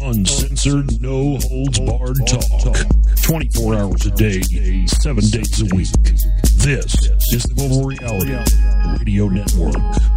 Uncensored, no holds barred talk. 24 hours a day, 7 days a week. This is the Global Reality Radio Network.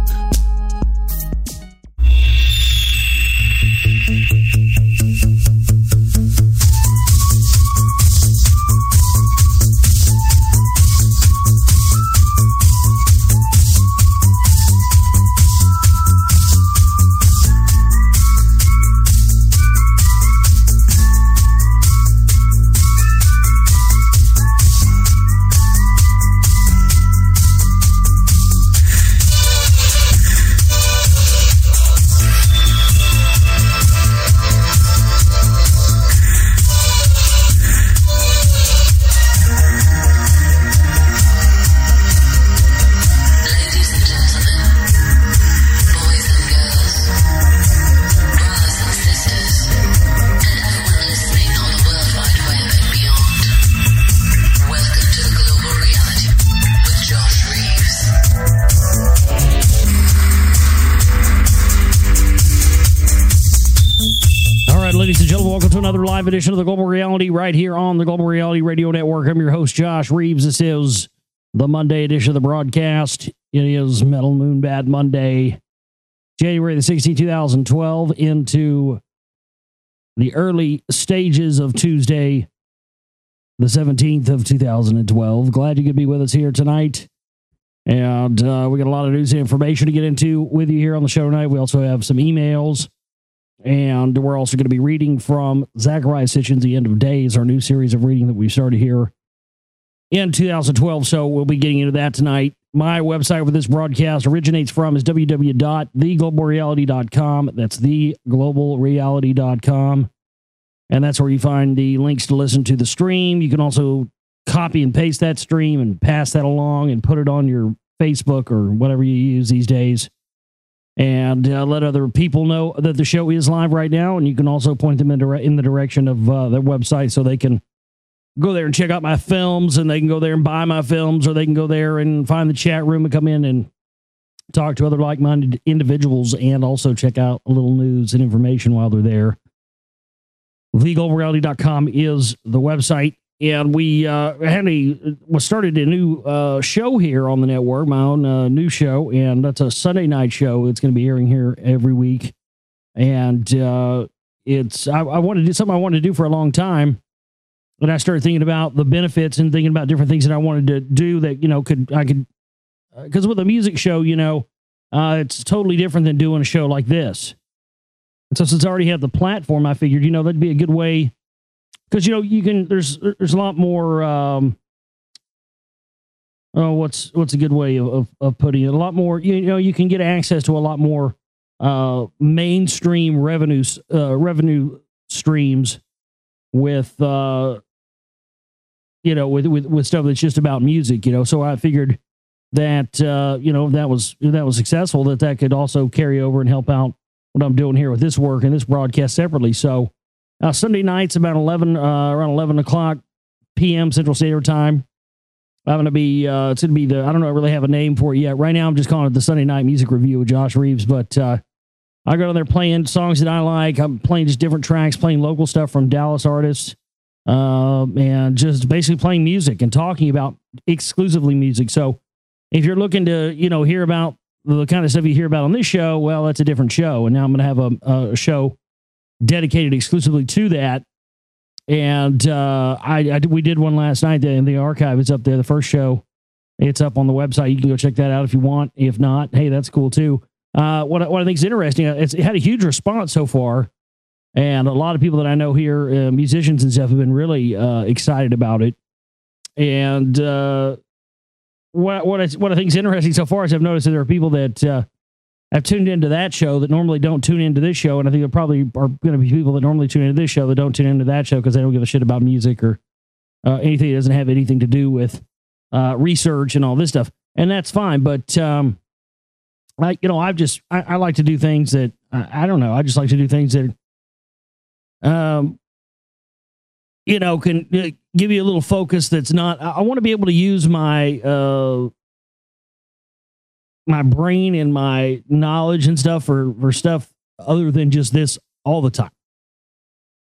Live edition of the Global Reality right here on the Global Reality Radio Network. I'm your host, Josh Reeves. This is the Monday edition of the broadcast. It is Metal Moon Bad Monday, January the 16th, 2012, into the early stages of Tuesday, the 17th of 2012. Glad you could be with us here tonight. And we got a lot of news and information to get into with you here on the show tonight. We also have some emails. And we're also going to be reading from Zachariah Sitchin's The End of Days, our new series of reading that we started here in 2012. So we'll be getting into that tonight. My website where this broadcast originates from is www.theglobalreality.com. That's theglobalreality.com. And that's where you find the links to listen to the stream. You can also copy and paste that stream and pass that along and put it on your Facebook or whatever you use these days. And let other people know that the show is live right now. And you can also point them in the direction of their website so they can go there and check out my films, and they can go there and buy my films, or they can go there and find the chat room and come in and talk to other like-minded individuals, and also check out a little news and information while they're there. TheGlobalReality.com is the website. And we started a new show here on the network, my own new show, and that's a Sunday night show. It's going to be airing here every week, and I wanted to do something I wanted to do for a long time, and I started thinking about the benefits and thinking about different things that I wanted to do that because with a music show, it's totally different than doing a show like this. And so since I already have the platform, I figured that'd be a good way. Because, you can, there's a lot more, what's a good way of putting it? A lot more, you can get access to a lot more mainstream revenue streams with, with stuff that's just about music, So I figured that, if that was successful, that could also carry over and help out what I'm doing here with this work and this broadcast separately. So, Sunday nights about around 11 o'clock p.m. Central Standard Time. I'm going to be, it's going to be I don't really have a name for it yet. Right now, I'm just calling it the Sunday Night Music Review with Josh Reeves. But I go on there playing songs that I like. I'm playing just different tracks, playing local stuff from Dallas artists, and just basically playing music and talking about exclusively music. So if you're looking to, hear about the kind of stuff you hear about on this show, well, that's a different show. And now I'm going to have a show dedicated exclusively to that. And we did one last night in the archive. It's up there. The first show, it's up on the website. You can go check that out if you want. If not, hey, that's cool too. What I think is interesting, it had a huge response so far. And a lot of people that I know here, musicians and stuff, have been really excited about it. And what I think is interesting so far is I've noticed that there are people that have tuned into that show that normally don't tune into this show. And I think there probably are going to be people that normally tune into this show that don't tune into that show because they don't give a shit about music or anything that doesn't have anything to do with research and all this stuff. And that's fine. But, I like to do things that, I don't know. I just like to do things that, can give you a little focus that's not, I want to be able to use my, my brain and my knowledge and stuff for stuff other than just this all the time.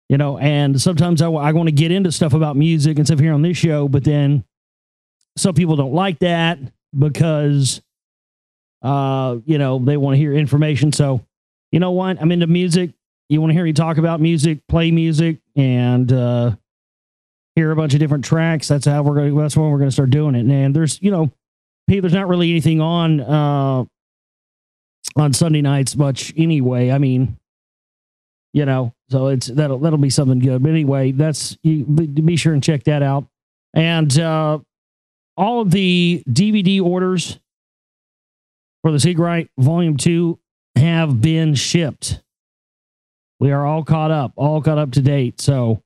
and sometimes I want to get into stuff about music and stuff here on this show, but then some people don't like that because, they want to hear information. So, you know what? I'm into music. You want to hear me talk about music, play music, and hear a bunch of different tracks. That's when we're going to start doing it. And there's, there's not really anything on Sunday nights much anyway. I mean, so that'll be something good. But anyway, be sure and check that out. And all of the DVD orders for The Secret Rite Volume 2 have been shipped. We are all caught up to date. So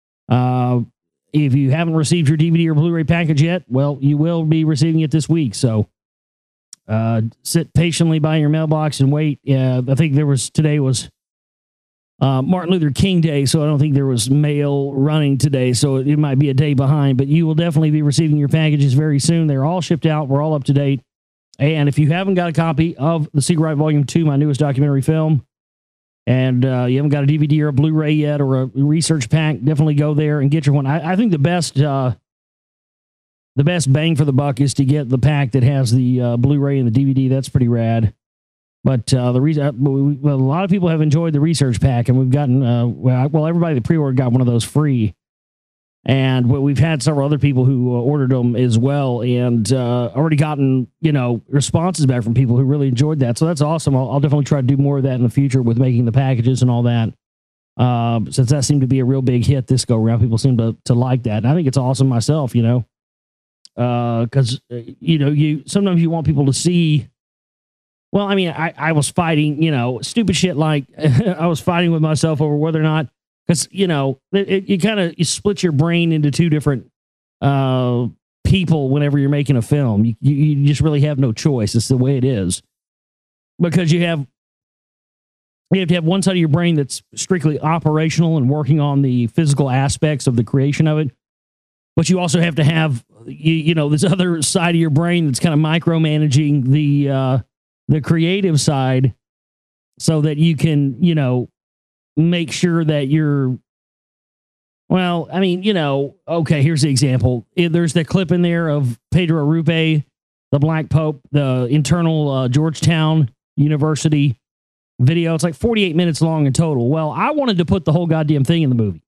if you haven't received your DVD or Blu-ray package yet, well, you will be receiving it this week. So sit patiently by your mailbox and wait. I think today was Martin Luther King Day, so I don't think there was mail running today, so it might be a day behind, but you will definitely be receiving your packages very soon. They're all shipped out. We're all up to date. And if you haven't got a copy of The Secret Rite Volume 2, my newest documentary film, and you haven't got a DVD or a Blu-ray yet or a research pack, definitely go there and get your one. I think the best bang for the buck is to get the pack that has the Blu-ray and the DVD. That's pretty rad. But the reason, a lot of people have enjoyed the research pack, and we've gotten, everybody that pre-ordered got one of those free. And we've had several other people who ordered them as well, and already gotten, responses back from people who really enjoyed that. So that's awesome. I'll definitely try to do more of that in the future with making the packages and all that. Since that seemed to be a real big hit this go around, people seem to like that. And I think it's awesome myself, because, sometimes you want people to see. Well, I mean, I was fighting, stupid shit like I was fighting with myself over whether or not, because, you split your brain into two different people whenever you're making a film. You just really have no choice. It's the way it is. Because you have to have one side of your brain that's strictly operational and working on the physical aspects of the creation of it. But you also have to have, this other side of your brain that's kind of micromanaging the creative side so that you can, make sure that you're, okay, here's the example. There's that clip in there of Pedro Arrupe, the Black Pope, the internal Georgetown University video. It's like 48 minutes long in total. Well, I wanted to put the whole goddamn thing in the movie.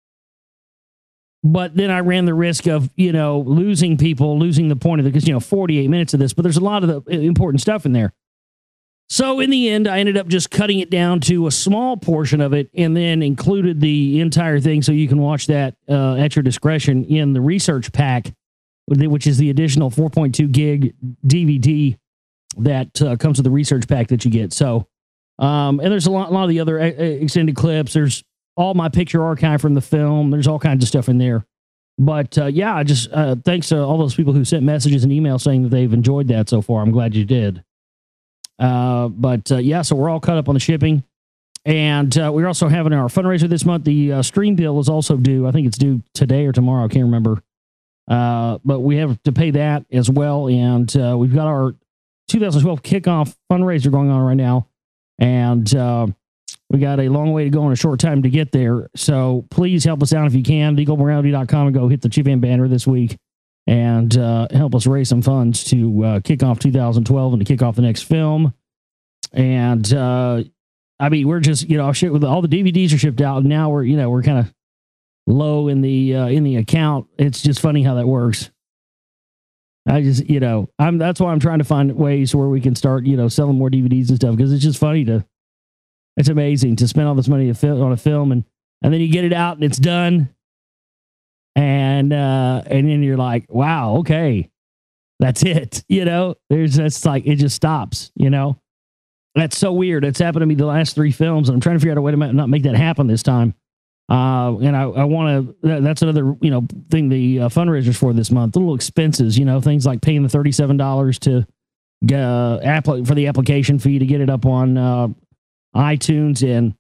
But then I ran the risk of, losing the point of it, because, 48 minutes of this, but there's a lot of the important stuff in there. So in the end, I ended up just cutting it down to a small portion of it and then included the entire thing so you can watch that at your discretion in the research pack, which is the additional 4.2 gig DVD that comes with the research pack that you get. So, and there's a lot of the other extended clips. There's all my picture archive from the film. There's all kinds of stuff in there. But I just thanks to all those people who sent messages and emails saying that they've enjoyed that so far. I'm glad you did. So we're all caught up on the shipping, and we're also having our fundraiser this month. The stream bill is also due. I think it's due today or tomorrow. I can't remember. But we have to pay that as well. And we've got our 2012 kickoff fundraiser going on right now. And we got a long way to go in a short time to get there. So please help us out if you can. DeagleMorality.com and go hit the Chip Van banner this week and help us raise some funds to kick off 2012 and to kick off the next film. And we're just, with all the DVDs are shipped out, and now we're kind of low in the account. It's just funny how that works. I just, that's why I'm trying to find ways where we can start, selling more DVDs and stuff, because it's just funny it's amazing to spend all this money on a film and then you get it out and it's done. And then you're like, wow, okay, that's it. It just stops, That's so weird. It's happened to me the last 3 films, and I'm trying to figure out a way to not make that happen this time. And I want to, that's another, thing the fundraisers for this month, the little expenses, things like paying the $37 to for the application fee to get it up on iTunes and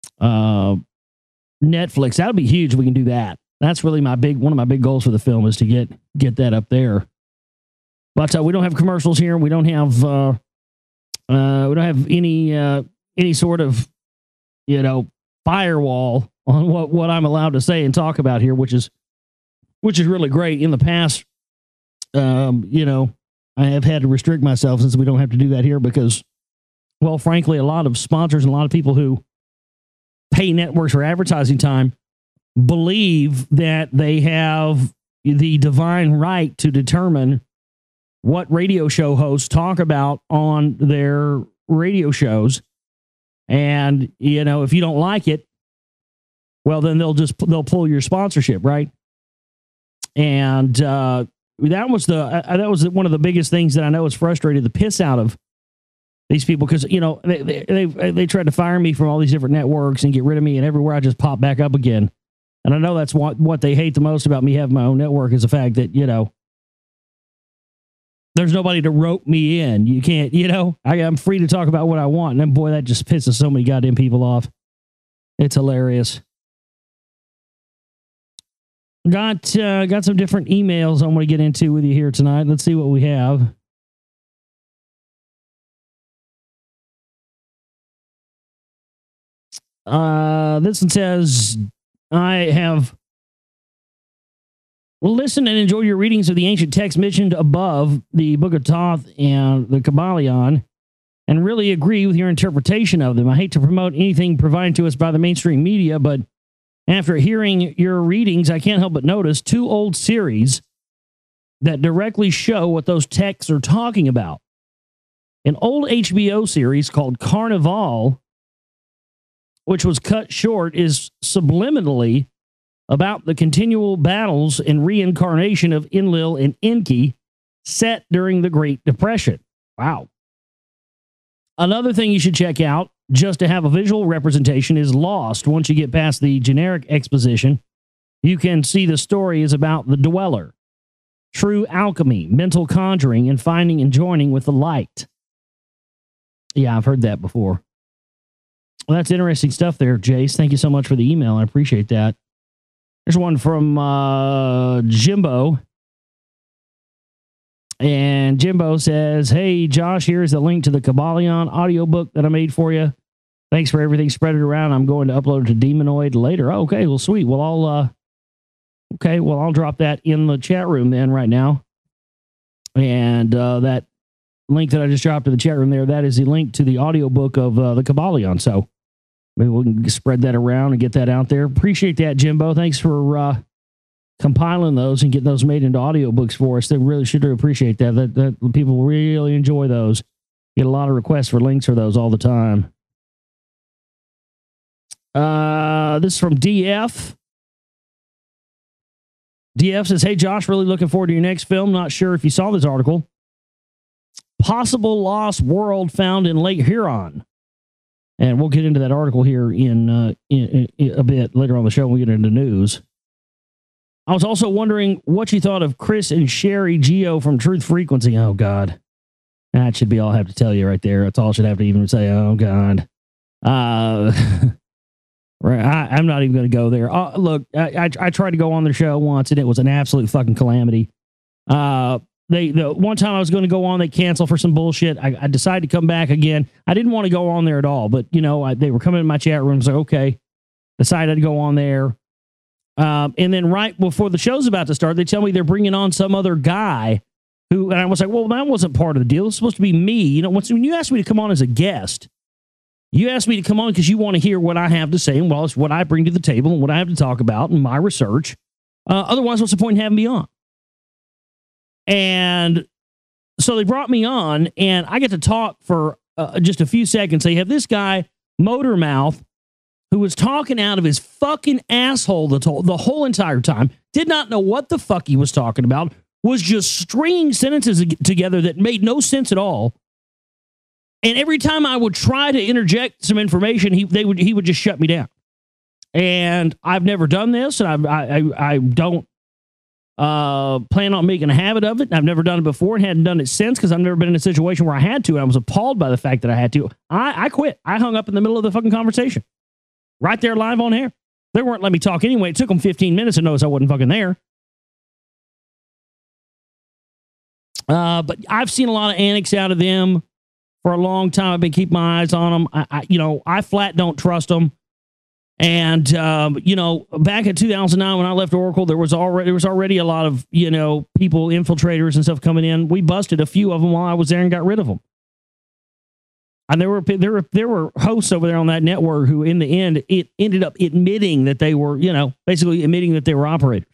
Netflix. That would be huge if we can do that. That's really one of my big goals for the film, is to get that up there. But we don't have commercials here. We don't have any sort of, firewall on what I'm allowed to say and talk about here, which is really great. In the past, I have had to restrict myself since we don't have to do that here because, well, frankly, a lot of sponsors and a lot of people who pay networks for advertising time believe that they have the divine right to determine what radio show hosts talk about on their radio shows. And, if you don't like it, well, then they'll pull your sponsorship, right? And that was one of the biggest things that I know has frustrated the piss out of these people because, they tried to fire me from all these different networks and get rid of me, and everywhere I just pop back up again. And I know that's what they hate the most about me having my own network is the fact that, there's nobody to rope me in. You can't, I'm free to talk about what I want. And then, boy, that just pisses so many goddamn people off. It's hilarious. Got some different emails I want to get into with you here tonight. Let's see what we have. This one says, I have listened and enjoyed your readings of the ancient texts mentioned above, the Book of Thoth and the Kabbalion, and really agree with your interpretation of them. I hate to promote anything provided to us by the mainstream media, but after hearing your readings, I can't help but notice two old series that directly show what those texts are talking about. An old HBO series called Carnival, which was cut short, is subliminally about the continual battles and reincarnation of Enlil and Enki set during the Great Depression. Wow. Another thing you should check out, just to have a visual representation, is Lost. Once you get past the generic exposition, you can see the story is about the Dweller, true alchemy, mental conjuring, and finding and joining with the light. Yeah, I've heard that before. Well, that's interesting stuff there, Jace. Thank you so much for the email. I appreciate that. There's one from Jimbo. And Jimbo says, hey, Josh, here's the link to the Kabbalion audiobook that I made for you. Thanks for everything. Spread it around. I'm going to upload it to Demonoid later. Oh, okay, well, sweet. Well, I'll drop that in the chat room then right now. And that link that I just dropped in the chat room there, that is the link to the audiobook of the Kabbalion. So maybe we can spread that around and get that out there. Appreciate that, Jimbo. Thanks for compiling those and getting those made into audiobooks for us. They really should appreciate that. That people really enjoy those. Get a lot of requests for links for those all the time. This is from DF. DF says, hey, Josh, really looking forward to your next film. Not sure if you saw this article. Possible lost world found in Lake Huron. And we'll get into that article here in a bit later on the show when we get into news. I was also wondering what you thought of Chris and Sherry Geo from Truth Frequency. Oh, God. That should be all I have to tell you right there. That's all I should have to even say. Oh, God. Right, I'm not even going to go there. Look, I tried to go on their show once, and it was an absolute fucking calamity. The one time I was going to go on, they canceled for some bullshit. I decided to come back again. I didn't want to go on there at all, but, they were coming in my chat room. So, okay, decided to go on there. And then right before the show's about to start, they tell me they're bringing on some other guy who, and I was like, well, that wasn't part of the deal. It's supposed to be me. When you asked me to come on as a guest, you asked me to come on because you want to hear what I have to say, and well, it's what I bring to the table and what I have to talk about and my research. Otherwise, what's the point in having me on? And so they brought me on, and I get to talk for just a few seconds. They have this guy, Motormouth, who was talking out of his fucking asshole the whole entire time, did not know what the fuck he was talking about, was just stringing sentences together that made no sense at all. And every time I would try to interject some information, he would just shut me down. And I've never done this, and I don't plan on making a habit of it. I've never done it before and hadn't done it since because I've never been in a situation where I had to. And I was appalled by the fact that I had to. I quit. I hung up in the middle of the fucking conversation. Right there live on air. They weren't letting me talk anyway. It took them 15 minutes to notice I wasn't fucking there. But I've seen a lot of antics out of them for a long time. I've been keeping my eyes on them. I flat don't trust them. And, back in 2009, when I left Oracle, there was already a lot of, people, infiltrators and stuff coming in. We busted a few of them while I was there and got rid of them. And there were hosts over there on that network who, in the end, it ended up admitting that they were, basically admitting that they were operators.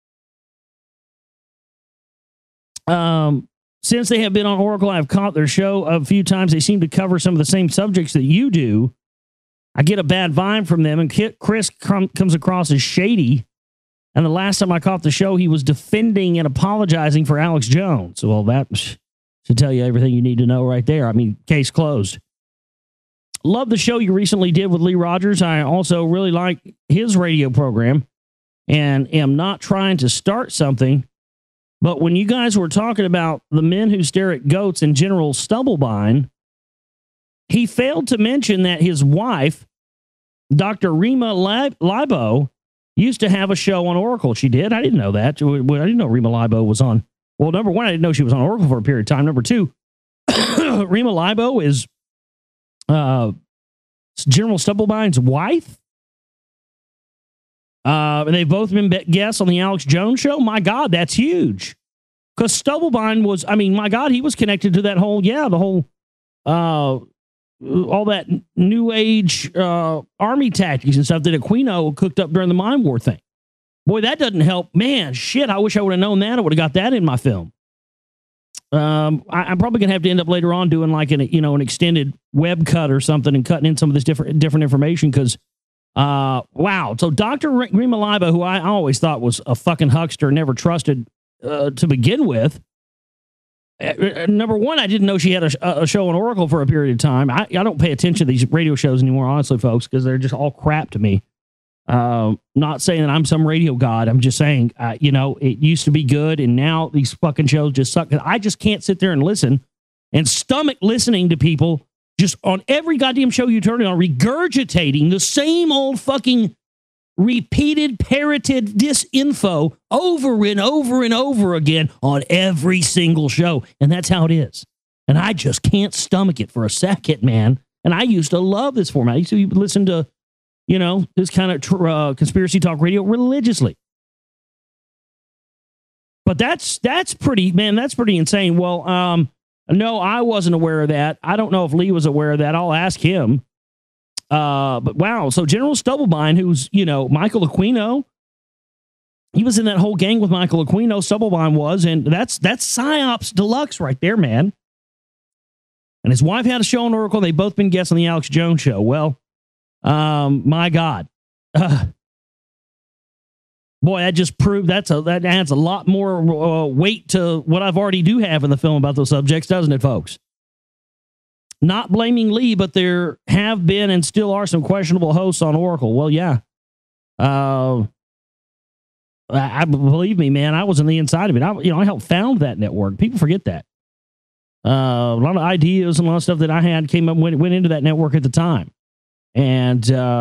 Since they have been on Oracle, I've caught their show a few times. They seem to cover some of the same subjects that you do. I get a bad vibe from them, and Chris comes across as shady. And the last time I caught the show, he was defending and apologizing for Alex Jones. Well, that should tell you everything you need to know right there. I mean, case closed. Love the show you recently did with Lee Rogers. I also really like his radio program and am not trying to start something. But when you guys were talking about the men who stare at goats and General Stubblebine, he failed to mention that his wife, Dr. Rima Libo, used to have a show on Oracle. She did? I didn't know that. I didn't know Rima Libo was on. Well, number one, I didn't know she was on Oracle for a period of time. Number two, Rima Libo is General Stubblebine's wife. And they've both been guests on the Alex Jones show. My God, that's huge. Because Stubblebine was, my God, he was connected to that whole, all that new age army tactics and stuff that Aquino cooked up during the Mind War thing. Boy, that doesn't help. Man, shit, I wish I would have known that. I would have got that in my film. I'm probably going to have to end up later on doing like an extended web cut or something and cutting in some of this different information because, wow. So Dr. Rima Libo, who I always thought was a fucking huckster, never trusted to begin with. Number one, I didn't know she had a show on Oracle for a period of time. I don't pay attention to these radio shows anymore, honestly, folks, because they're just all crap to me. Not saying that I'm some radio god. I'm just saying, it used to be good, and now these fucking shows just suck. I just can't sit there and listen and stomach listening to people just on every goddamn show you turn it on, regurgitating the same old fucking repeated, parroted disinfo over and over and over again on every single show. And that's how it is. And I just can't stomach it for a second, man. And I used to love this format. I used to listen to, this kind of conspiracy talk radio religiously. But that's pretty insane. Well, no, I wasn't aware of that. I don't know if Lee was aware of that. I'll ask him. But wow, so General Stubblebine, who's, Michael Aquino, he was in that whole gang with Michael Aquino, Stubblebine was, and that's PsyOps Deluxe right there, man. And his wife had a show on Oracle. They've both been guests on the Alex Jones show. Well, my God. Boy, that just proved that adds a lot more weight to what I've already do have in the film about those subjects, doesn't it, folks? Not blaming Lee, but there have been and still are some questionable hosts on Oracle. Well, yeah. I believe me, man. I was on the inside of it. I helped found that network. People forget that. A lot of ideas and a lot of stuff that I had went into that network at the time. And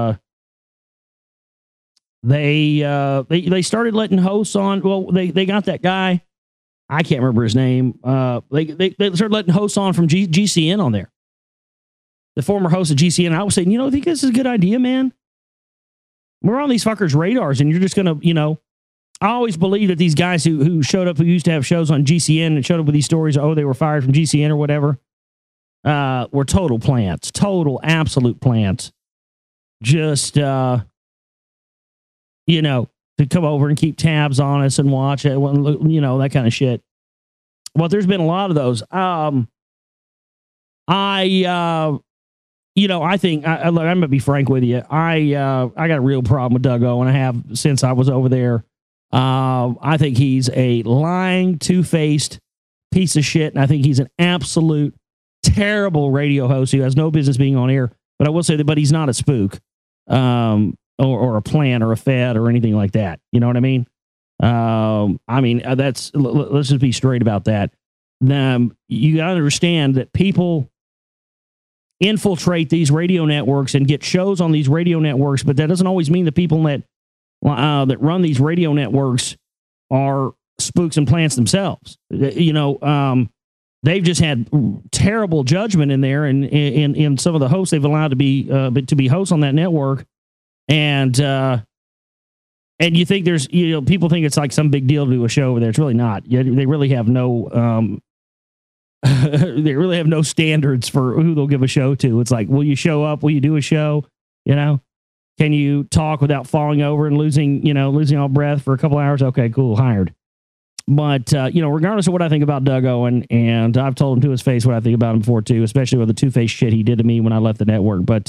they started letting hosts on. Well, they got that guy. I can't remember his name. They started letting hosts on from GCN on there. The former host of GCN. I was saying, I think this is a good idea, man. We're on these fuckers' radars, and you're just going to, I always believe that these guys who showed up, who used to have shows on GCN and showed up with these stories, they were fired from GCN or whatever, were total plants, total absolute plants. Just, to come over and keep tabs on us and watch it, that kind of shit. Well, there's been a lot of those. I think I'm going to be frank with you. I got a real problem with Doug Owen. I have since I was over there. I think he's a lying, two-faced piece of shit. And I think he's an absolute terrible radio host who has no business being on air. But I will say that, but he's not a spook, or a plant or a fed or anything like that. You know what I mean? Let's just be straight about that. You got to understand that people infiltrate these radio networks and get shows on these radio networks, but that doesn't always mean the people that run these radio networks are spooks and plants themselves. They've just had terrible judgment in there, and in some of the hosts they've allowed to be hosts on that network And you think there's, people think it's like some big deal to do a show over there. It's really not. They really have no, they really have no standards for who they'll give a show to. It's like, will you show up? Will you do a show? Can you talk without falling over and losing all breath for a couple hours? Okay, cool. Hired. But, regardless of what I think about Doug Owen, and I've told him to his face what I think about him before too, especially with the two-faced shit he did to me when I left the network. But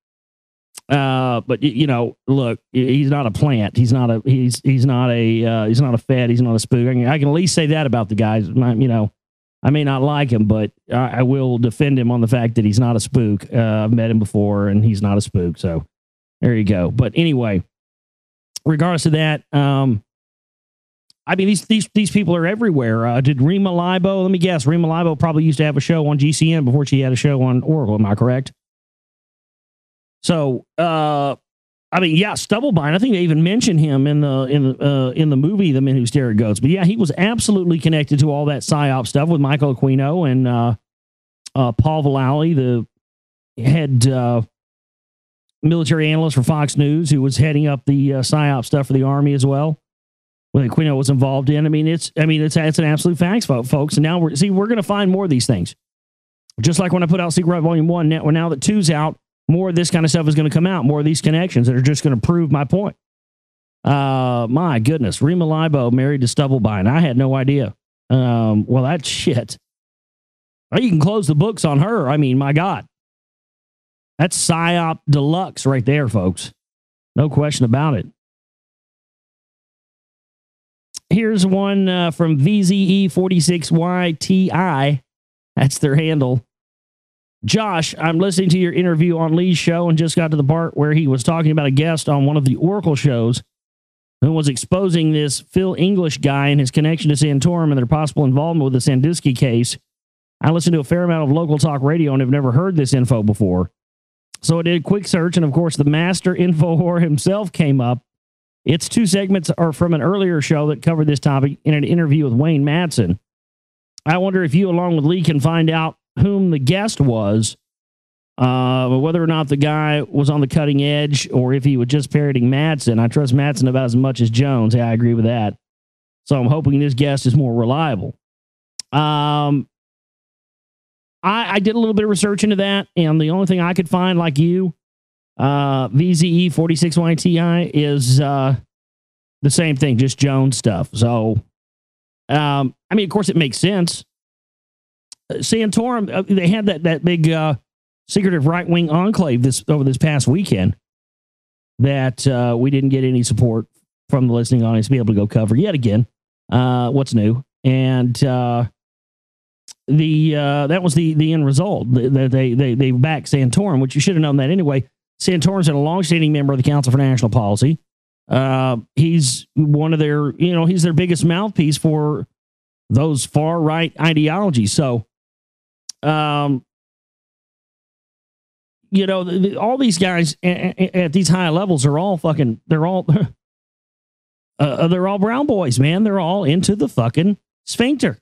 look, he's not a plant. He's not a fed. He's not a spook. I can at least say that about the guys. I may not like him, but I will defend him on the fact that he's not a spook. I've met him before, and he's not a spook. So there you go. But anyway, regardless of that, these people are everywhere. Did Rima Libo? Let me guess. Rima Libo probably used to have a show on GCN before she had a show on Oracle. Am I correct? So, Stubblebine. I think they even mentioned him in the movie The Men Who Stare at Goats. But yeah, he was absolutely connected to all that psyop stuff with Michael Aquino and Paul Vallely, the head military analyst for Fox News, who was heading up the psyop stuff for the Army as well. Well, Aquino was involved in. It's an absolute fact, folks. And now we're going to find more of these things. Just like when I put out Secret Right Volume 1, now that 2's out, more of this kind of stuff is going to come out. More of these connections that are just going to prove my point. My goodness. Rima Libo married to Stubblebine. I had no idea. Well, that's shit. You can close the books on her. I mean, my God. That's PSYOP deluxe right there, folks. No question about it. Here's one from VZE46YTI. That's their handle. Josh, I'm listening to your interview on Lee's show and just got to the part where he was talking about a guest on one of the Oracle shows who was exposing this Phil English guy and his connection to Santorum and their possible involvement with the Sandusky case. I listened to a fair amount of local talk radio and have never heard this info before. So I did a quick search, and of course, the master info whore himself came up. Its 2 segments are from an earlier show that covered this topic in an interview with Wayne Madsen. I wonder if you, along with Lee, can find out whom the guest was, whether or not the guy was on the cutting edge or if he was just parroting Madsen. I trust Madsen about as much as Jones. Yeah, I agree with that. So I'm hoping this guest is more reliable. I did a little bit of research into that, and the only thing I could find, like you, VZE46YTI, is the same thing, just Jones stuff. So, of course, it makes sense. Santorum, they had that big secretive right-wing enclave over this past weekend that we didn't get any support from the listening audience to be able to go cover yet again. What's new? And that was the end result. They backed Santorum, which you should have known that anyway. Santorum's a long-standing member of the Council for National Policy. He's one of their, he's their biggest mouthpiece for those far-right ideologies. So, all these guys at these high levels are all fucking, they're all brown boys, man. They're all into the fucking sphincter.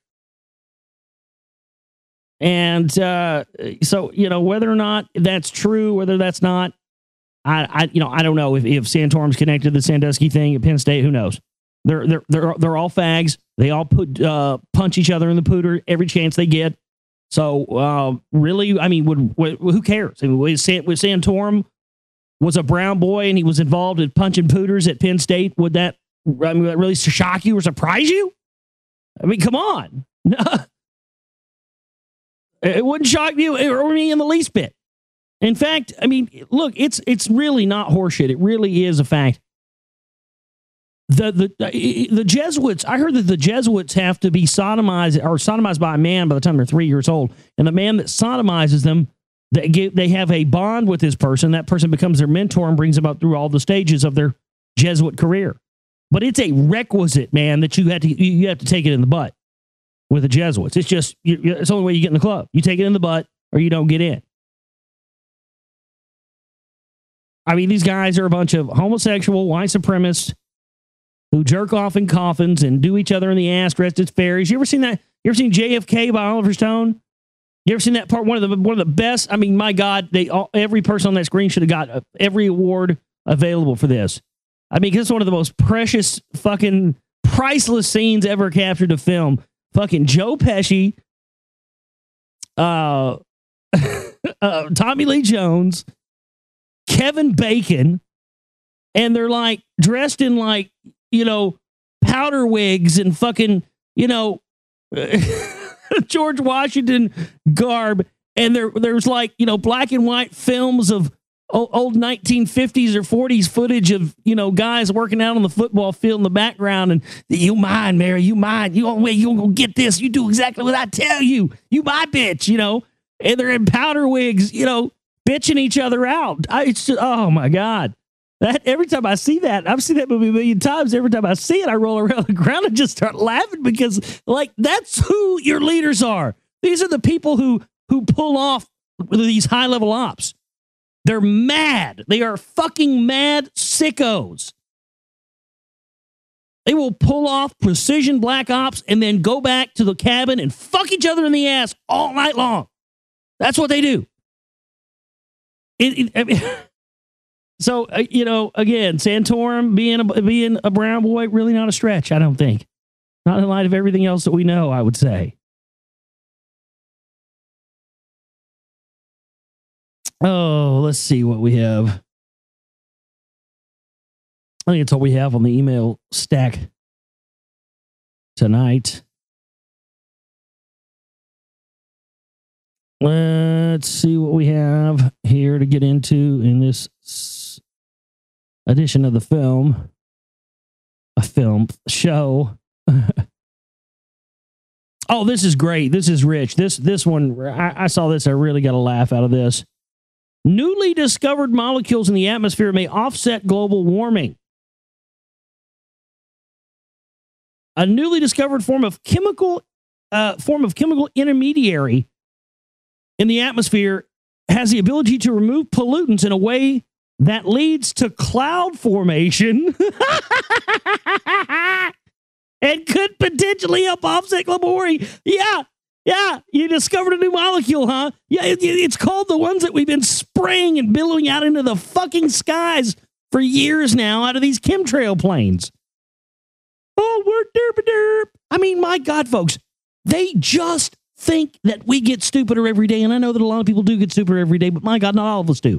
And so, whether or not that's true, whether that's not, I don't know if Santorum's connected to the Sandusky thing at Penn State. Who knows? They're all fags. They all punch each other in the pooter every chance they get. So really, who cares? Was Santorum was a brown boy and he was involved in punching pooters at Penn State? Would that really shock you or surprise you? Come on. It wouldn't shock you or me in the least bit. In fact, look, it's really not horseshit. It really is a fact. The Jesuits, I heard that the Jesuits have to be sodomized by a man by the time they're 3 years old. And the man that sodomizes them, they have a bond with this person. That person becomes their mentor and brings them up through all the stages of their Jesuit career. But it's a requisite, man, that you have to take it in the butt with the Jesuits. It's just, it's the only way you get in the club. You take it in the butt or you don't get in. These guys are a bunch of homosexual, white supremacists who jerk off in coffins and do each other in the ass dressed as fairies. You ever seen that? You ever seen JFK by Oliver Stone? You ever seen that part? One of the best. My God, every person on that screen should have got every award available for this. I mean, it's one of the most precious, fucking priceless scenes ever captured to film. Fucking Joe Pesci, Tommy Lee Jones, Kevin Bacon, and they're like dressed in like, powder wigs and fucking, George Washington garb. And there's like, black and white films of old 1950s or 40s footage of, guys working out on the football field in the background. And you mind, Mary, you mind. You gonna get this. You do exactly what I tell you. You my bitch, And they're in powder wigs, bitching each other out. It's just, oh my God. That every time I see that, I've seen that movie a million times. Every time I see it, I roll around the ground and just start laughing because, like, that's who your leaders are. These are the people who pull off these high-level ops. They're mad. They are fucking mad sickos. They will pull off precision black ops and then go back to the cabin and fuck each other in the ass all night long. That's what they do. So, again, Santorum being a brown boy, really not a stretch, I don't think. Not in light of everything else that we know, I would say. Oh, let's see what we have. I think it's all we have on the email stack tonight. Let's see what we have here to get into in this edition of the film show. Oh, this is great. This is rich. This one, I saw this. I really got a laugh out of this. Newly discovered molecules in the atmosphere may offset global warming. A newly discovered form of chemical intermediary in the atmosphere has the ability to remove pollutants in a way that leads to cloud formation and could potentially help offset global warming. Yeah, you discovered a new molecule, huh? Yeah, it's called the ones that we've been spraying and billowing out into the fucking skies for years now out of these chemtrail planes. Oh, we're derp. I mean, my God, folks, they just think that we get stupider every day. And I know that a lot of people do get stupider every day, but my God, not all of us do.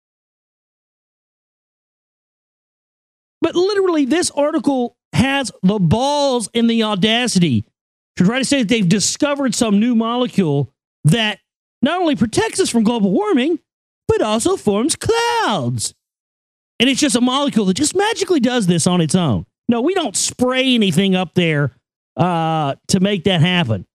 But literally, this article has the balls and the audacity to try to say that they've discovered some new molecule that not only protects us from global warming, but also forms clouds. And it's just a molecule that just magically does this on its own. No, we don't spray anything up there to make that happen.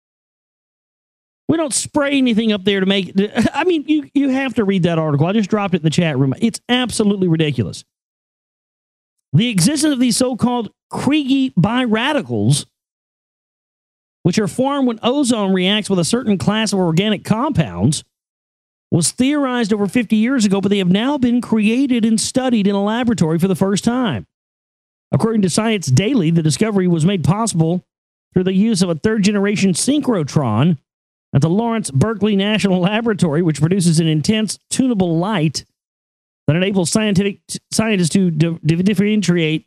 We don't spray anything up there to make... I mean, you have to read that article. I just dropped it in the chat room. It's absolutely ridiculous. The existence of these so-called Kriege biradicals, which are formed when ozone reacts with a certain class of organic compounds, was theorized over 50 years ago, but they have now been created and studied in a laboratory for the first time. According to Science Daily, the discovery was made possible through the use of a third-generation synchrotron at the Lawrence Berkeley National Laboratory, which produces an intense, tunable light that enables scientists to differentiate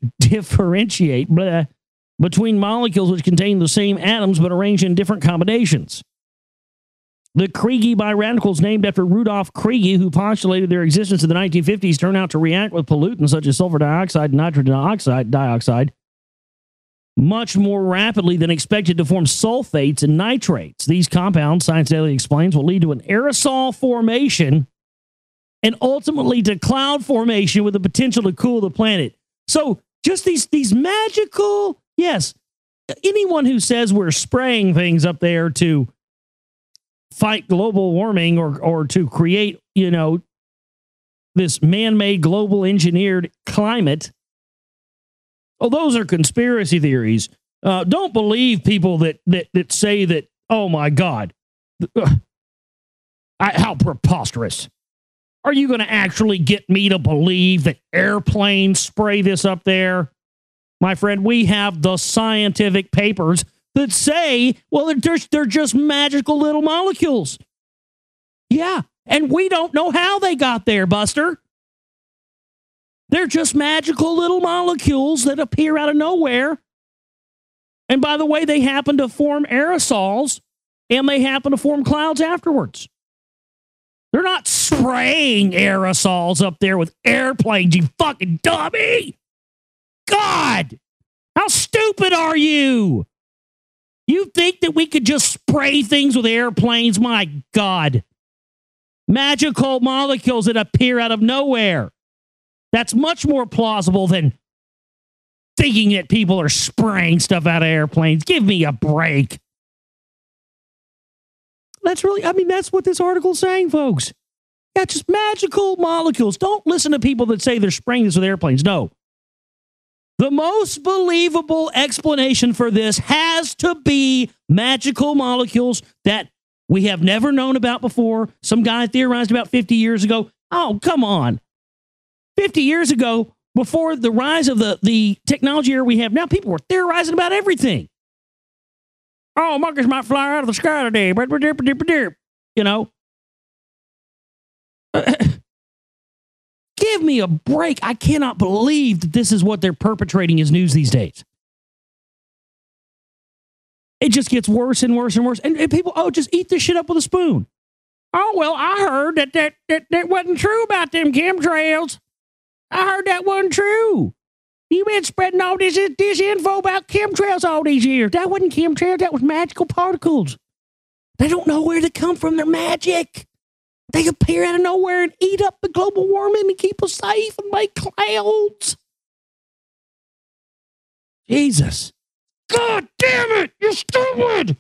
between molecules which contain the same atoms but arranged in different combinations. The Kriege biradicals, named after Rudolf Kriege, who postulated their existence in the 1950s, turn out to react with pollutants such as sulfur dioxide and nitrogen dioxide much more rapidly than expected to form sulfates and nitrates. These compounds, Science Daily explains, will lead to an aerosol formation and ultimately to cloud formation with the potential to cool the planet. So just these magical, yes, anyone who says we're spraying things up there to fight global warming or to create, this man-made global engineered climate, those are conspiracy theories. Don't believe people that say that, oh my God, how preposterous. Are you going to actually get me to believe that airplanes spray this up there? My friend, we have the scientific papers that say, well, they're just magical little molecules. Yeah, and we don't know how they got there, Buster. They're just magical little molecules that appear out of nowhere. And by the way, they happen to form aerosols and they happen to form clouds afterwards. They're not spraying aerosols up there with airplanes, you fucking dummy. God, how stupid are you? You think that we could just spray things with airplanes? My God. Magical molecules that appear out of nowhere. That's much more plausible than thinking that people are spraying stuff out of airplanes. Give me a break. That's what this article's saying, folks. Yeah, just magical molecules. Don't listen to people that say they're spraying this with airplanes. No. The most believable explanation for this has to be magical molecules that we have never known about before. Some guy theorized about 50 years ago. Oh, come on. 50 years ago, before the rise of the technology era we have now, people were theorizing about everything. Oh, monkeys might fly out of the sky today. You know? Give me a break. I cannot believe that this is what they're perpetrating as news these days. It just gets worse and worse and worse. And people, just eat this shit up with a spoon. Oh, well, I heard that wasn't true about them chemtrails. I heard that wasn't true. You've been spreading all this info about chemtrails all these years. That wasn't chemtrails. That was magical particles. They don't know where they come from. They're magic. They appear out of nowhere and eat up the global warming and keep us safe and make clouds. Jesus. God damn it. You're stupid.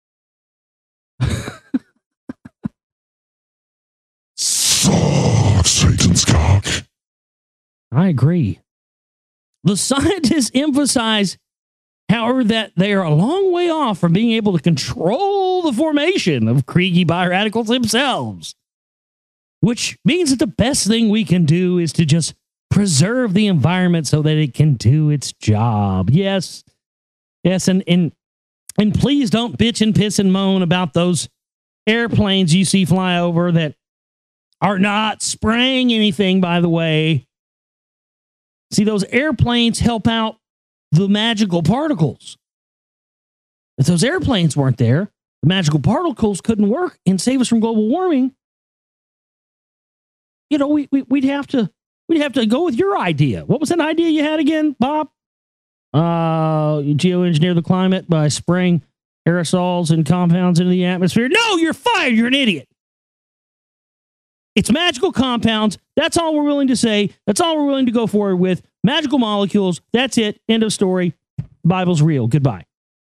Suck Satan's cock. I agree. The scientists emphasize, however, that they are a long way off from being able to control the formation of Kriegi bioradicals themselves, which means that the best thing we can do is to just preserve the environment so that it can do its job. Yes, and please don't bitch and piss and moan about those airplanes you see fly over that are not spraying anything, by the way. See, those airplanes help out the magical particles. If those airplanes weren't there, the magical particles couldn't work and save us from global warming. You know, we'd have to go with your idea. What was that idea you had again, Bob? Geoengineer the climate by spraying aerosols and compounds into the atmosphere. No, you're fired. You're an idiot. It's magical compounds. That's all we're willing to say. That's all we're willing to go forward with. Magical molecules. That's it. End of story. The Bible's real. Goodbye.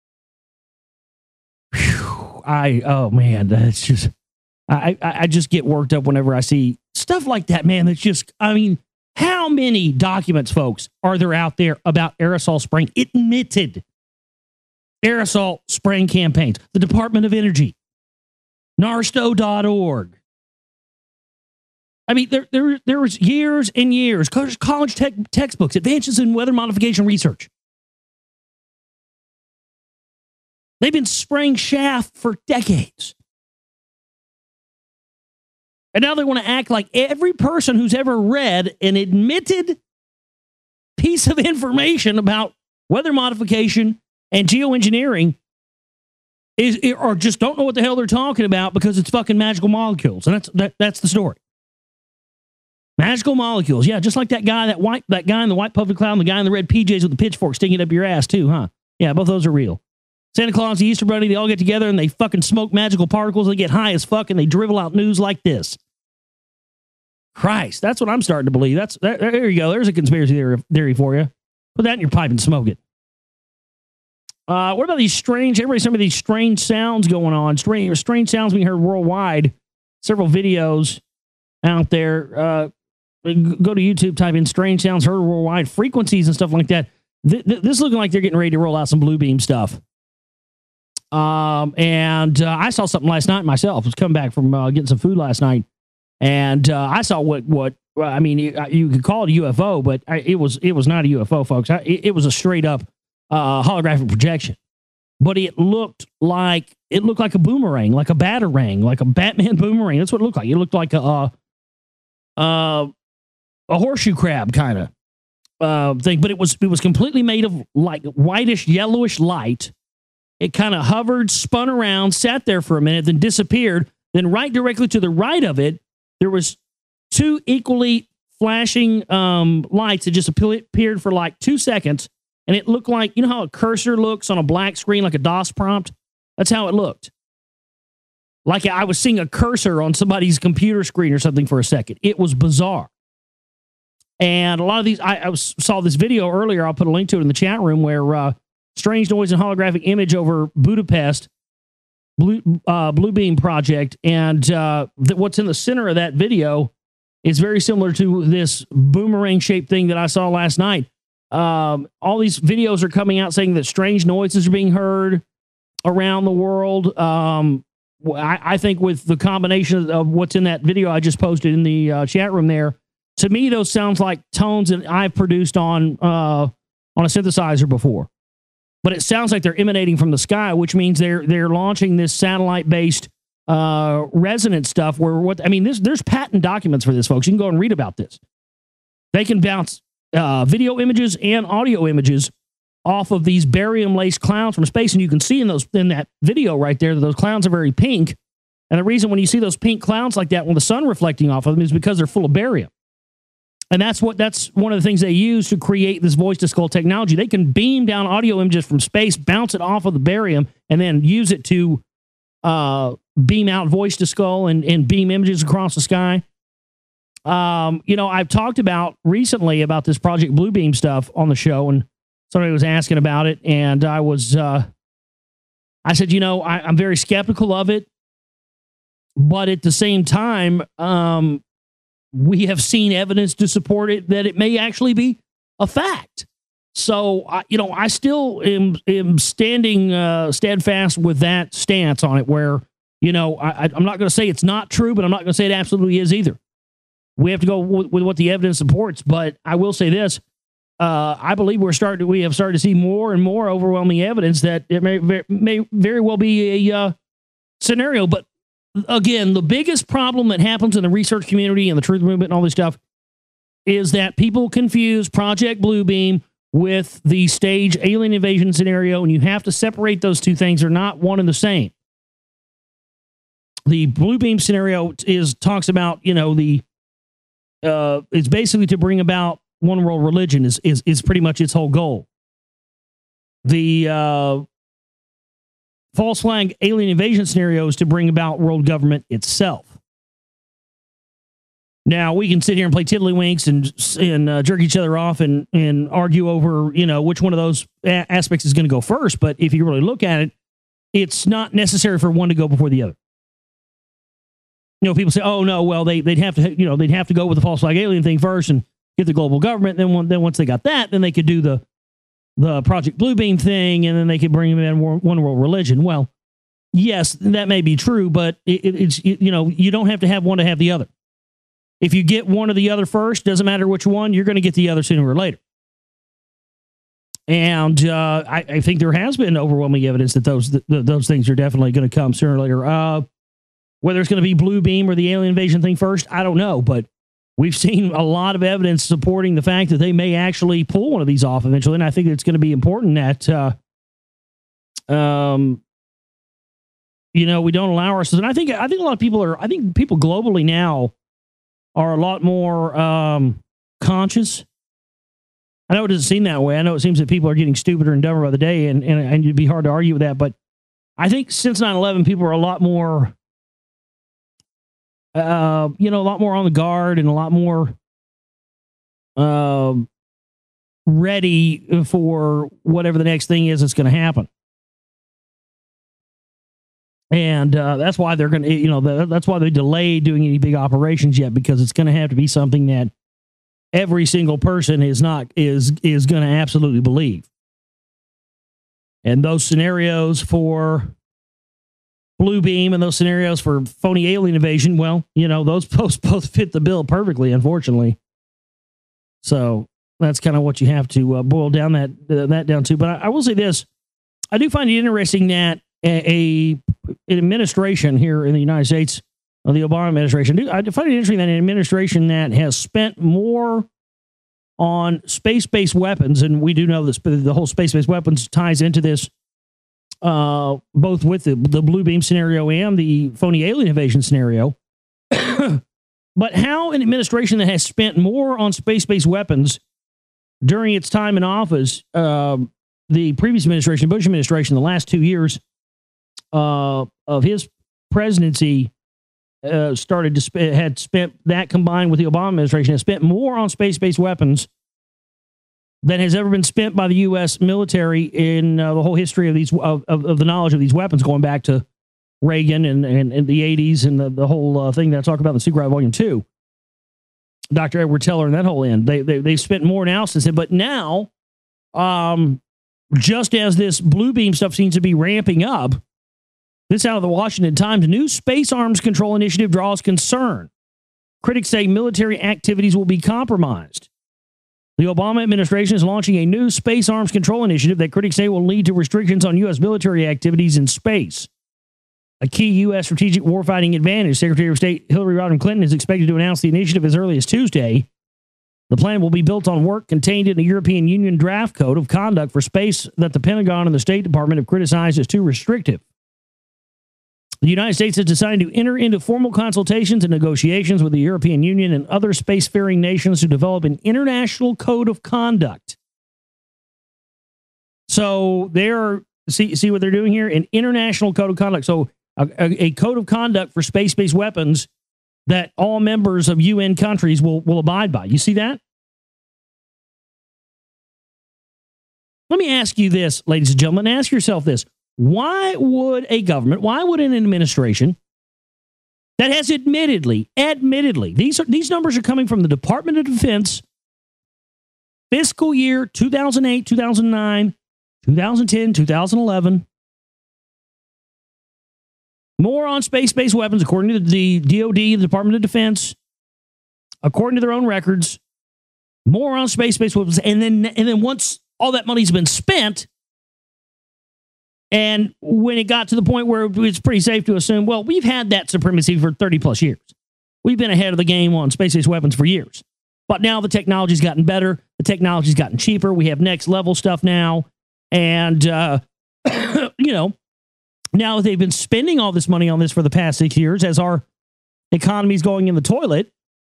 Whew. Oh man, that's just, I just get worked up whenever I see stuff like that, man. That's just, I mean, how many documents, folks, are there out there about aerosol spraying? Admitted aerosol spraying campaigns. The Department of Energy. NARSTO.org. I mean, there was years and years, college textbooks, advances in weather modification research. They've been spraying chaff for decades. And now they want to act like every person who's ever read an admitted piece of information about weather modification and geoengineering or just don't know what the hell they're talking about because it's fucking magical molecules. And that's the story. Magical molecules. Yeah, just like that guy in the white puffy cloud and the guy in the red PJs with the pitchfork sticking up your ass too, huh? Yeah, both those are real. Santa Claus, the Easter Bunny, they all get together and they fucking smoke magical particles. They get high as fuck and they drivel out news like this. Christ, that's what I'm starting to believe. There you go. There's a conspiracy theory for you. Put that in your pipe and smoke it. What about these strange, everybody's some of these strange sounds going on? Strange sounds being heard worldwide. Several videos out there. Go to YouTube, type in strange sounds heard worldwide, frequencies and stuff like that. This looking like they're getting ready to roll out some Blue Beam stuff. And I saw something last night myself. I was coming back from getting some food last night. And I saw what I mean, you could call it a UFO, but it was not a UFO, folks. It was a straight up holographic projection. But it looked like a boomerang, like a batarang, like a Batman boomerang. That's what it looked like. It looked like a horseshoe crab kind of thing, but it was completely made of like whitish, yellowish light. It kind of hovered, spun around, sat there for a minute, then disappeared. Then right directly to the right of it, there was two equally flashing lights that just appeared for like 2 seconds. And it looked like, you know how a cursor looks on a black screen, like a DOS prompt? That's how it looked. Like I was seeing a cursor on somebody's computer screen or something for a second. It was bizarre. And a lot of these, I saw this video earlier. I'll put a link to it in the chat room where strange noise and holographic image over Budapest, Blue Beam project. And what's in the center of that video is very similar to this boomerang shaped thing that I saw last night. All these videos are coming out saying that strange noises are being heard around the world. I think with the combination of what's in that video I just posted in the chat room there, to me, those sounds like tones that I've produced on a synthesizer before. But it sounds like they're emanating from the sky, which means they're launching this satellite-based resonance stuff. There's patent documents for this, folks. You can go and read about this. They can bounce video images and audio images off of these barium-laced clouds from space, and you can see in that video right there that those clouds are very pink. And the reason when you see those pink clouds like that, when the sun reflecting off of them, is because they're full of barium. And that's one of the things they use to create this voice to skull technology. They can beam down audio images from space, bounce it off of the barium, and then use it to beam out voice to skull and beam images across the sky. I've talked about recently about this Project Bluebeam stuff on the show, and somebody was asking about it, and I said, I'm very skeptical of it, but at the same time, we have seen evidence to support it that it may actually be a fact. So, I still am standing steadfast with that stance on it where, I'm not going to say it's not true, but I'm not going to say it absolutely is either. We have to go with what the evidence supports. But I will say this. I believe we have started to see more and more overwhelming evidence that it may very well be a scenario. But again, the biggest problem that happens in the research community and the truth movement and all this stuff is that people confuse Project Bluebeam with the stage alien invasion scenario, and you have to separate those two things. They're not one and the same. The Bluebeam scenario talks about, it's basically to bring about one world religion is pretty much its whole goal. The false flag alien invasion scenario is to bring about world government itself. Now, we can sit here and play tiddlywinks and jerk each other off and argue over, which one of those aspects is going to go first. But if you really look at it, it's not necessary for one to go before the other. People say, "Oh no, well they'd have to go with the false flag alien thing first and get the global government. Then once they got that, then they could do the Project Bluebeam thing, and then they could bring in one world religion." Well, yes, that may be true, but it's you don't have to have one to have the other. If you get one or the other first, doesn't matter which one, you're going to get the other sooner or later. And I think there has been overwhelming evidence that those things are definitely going to come sooner or later. Whether it's going to be Bluebeam or the alien invasion thing first, I don't know, but we've seen a lot of evidence supporting the fact that they may actually pull one of these off eventually, and I think it's going to be important that we don't allow ourselves. And I think a lot of people people globally now are a lot more conscious. I know it doesn't seem that way. I know it seems that people are getting stupider and dumber by the day, and it'd be hard to argue with that. But I think since 9/11, people are a lot more, a lot more on the guard and a lot more ready for whatever the next thing is that's going to happen. And that's why they're going to, that's why they delayed doing any big operations yet, because it's going to have to be something that every single person is going to absolutely believe. And those scenarios for Bluebeam and those scenarios for phony alien invasion, well, those both fit the bill perfectly, unfortunately. So that's kind of what you have to boil down that down to. But I will say this: I do find it interesting that an administration here in the United States of the Obama administration. I find it interesting that an administration that has spent more on space-based weapons, and we do know this, the whole space-based weapons ties into this, both with the blue beam scenario and the phony alien invasion scenario. But how an administration that has spent more on space-based weapons during its time in office, the previous administration, Bush administration, the last 2 years of his presidency, had spent that combined with the Obama administration, has spent more on space-based weapons than has ever been spent by the U.S. military in the whole history of these of the knowledge of these weapons, going back to Reagan and the 80s and the whole thing that I talk about in the Secret Volume 2. Dr. Edward Teller and that whole end. They spent more analysis, but now, just as this blue beam stuff seems to be ramping up, this out of the Washington Times, new space arms control initiative draws concern. Critics say military activities will be compromised. The Obama administration is launching a new space arms control initiative that critics say will lead to restrictions on U.S. military activities in space. A key U.S. strategic warfighting advantage. Secretary of State Hillary Rodham Clinton is expected to announce the initiative as early as Tuesday. The plan will be built on work contained in the European Union draft code of conduct for space that the Pentagon and the State Department have criticized as too restrictive. The United States has decided to enter into formal consultations and negotiations with the European Union and other spacefaring nations to develop an international code of conduct. So see what they're doing here? An international code of conduct. So a code of conduct for space-based weapons that all members of UN countries will abide by. You see that? Let me ask you this, ladies and gentlemen. Ask yourself this. Why would a government, why would an administration that has admittedly, these numbers are coming from the Department of Defense, fiscal year 2008, 2009, 2010, 2011, more on space-based weapons, according to the DOD, the Department of Defense, according to their own records, more on space-based weapons, and then once all that money's been spent, and when it got to the point where it's pretty safe to assume, well, we've had that supremacy for 30 plus years. We've been ahead of the game on space-based weapons for years. But now the technology's gotten better. The technology's gotten cheaper. We have next level stuff now. And, now they've been spending all this money on this for the past 6 years as our economy's going in the toilet.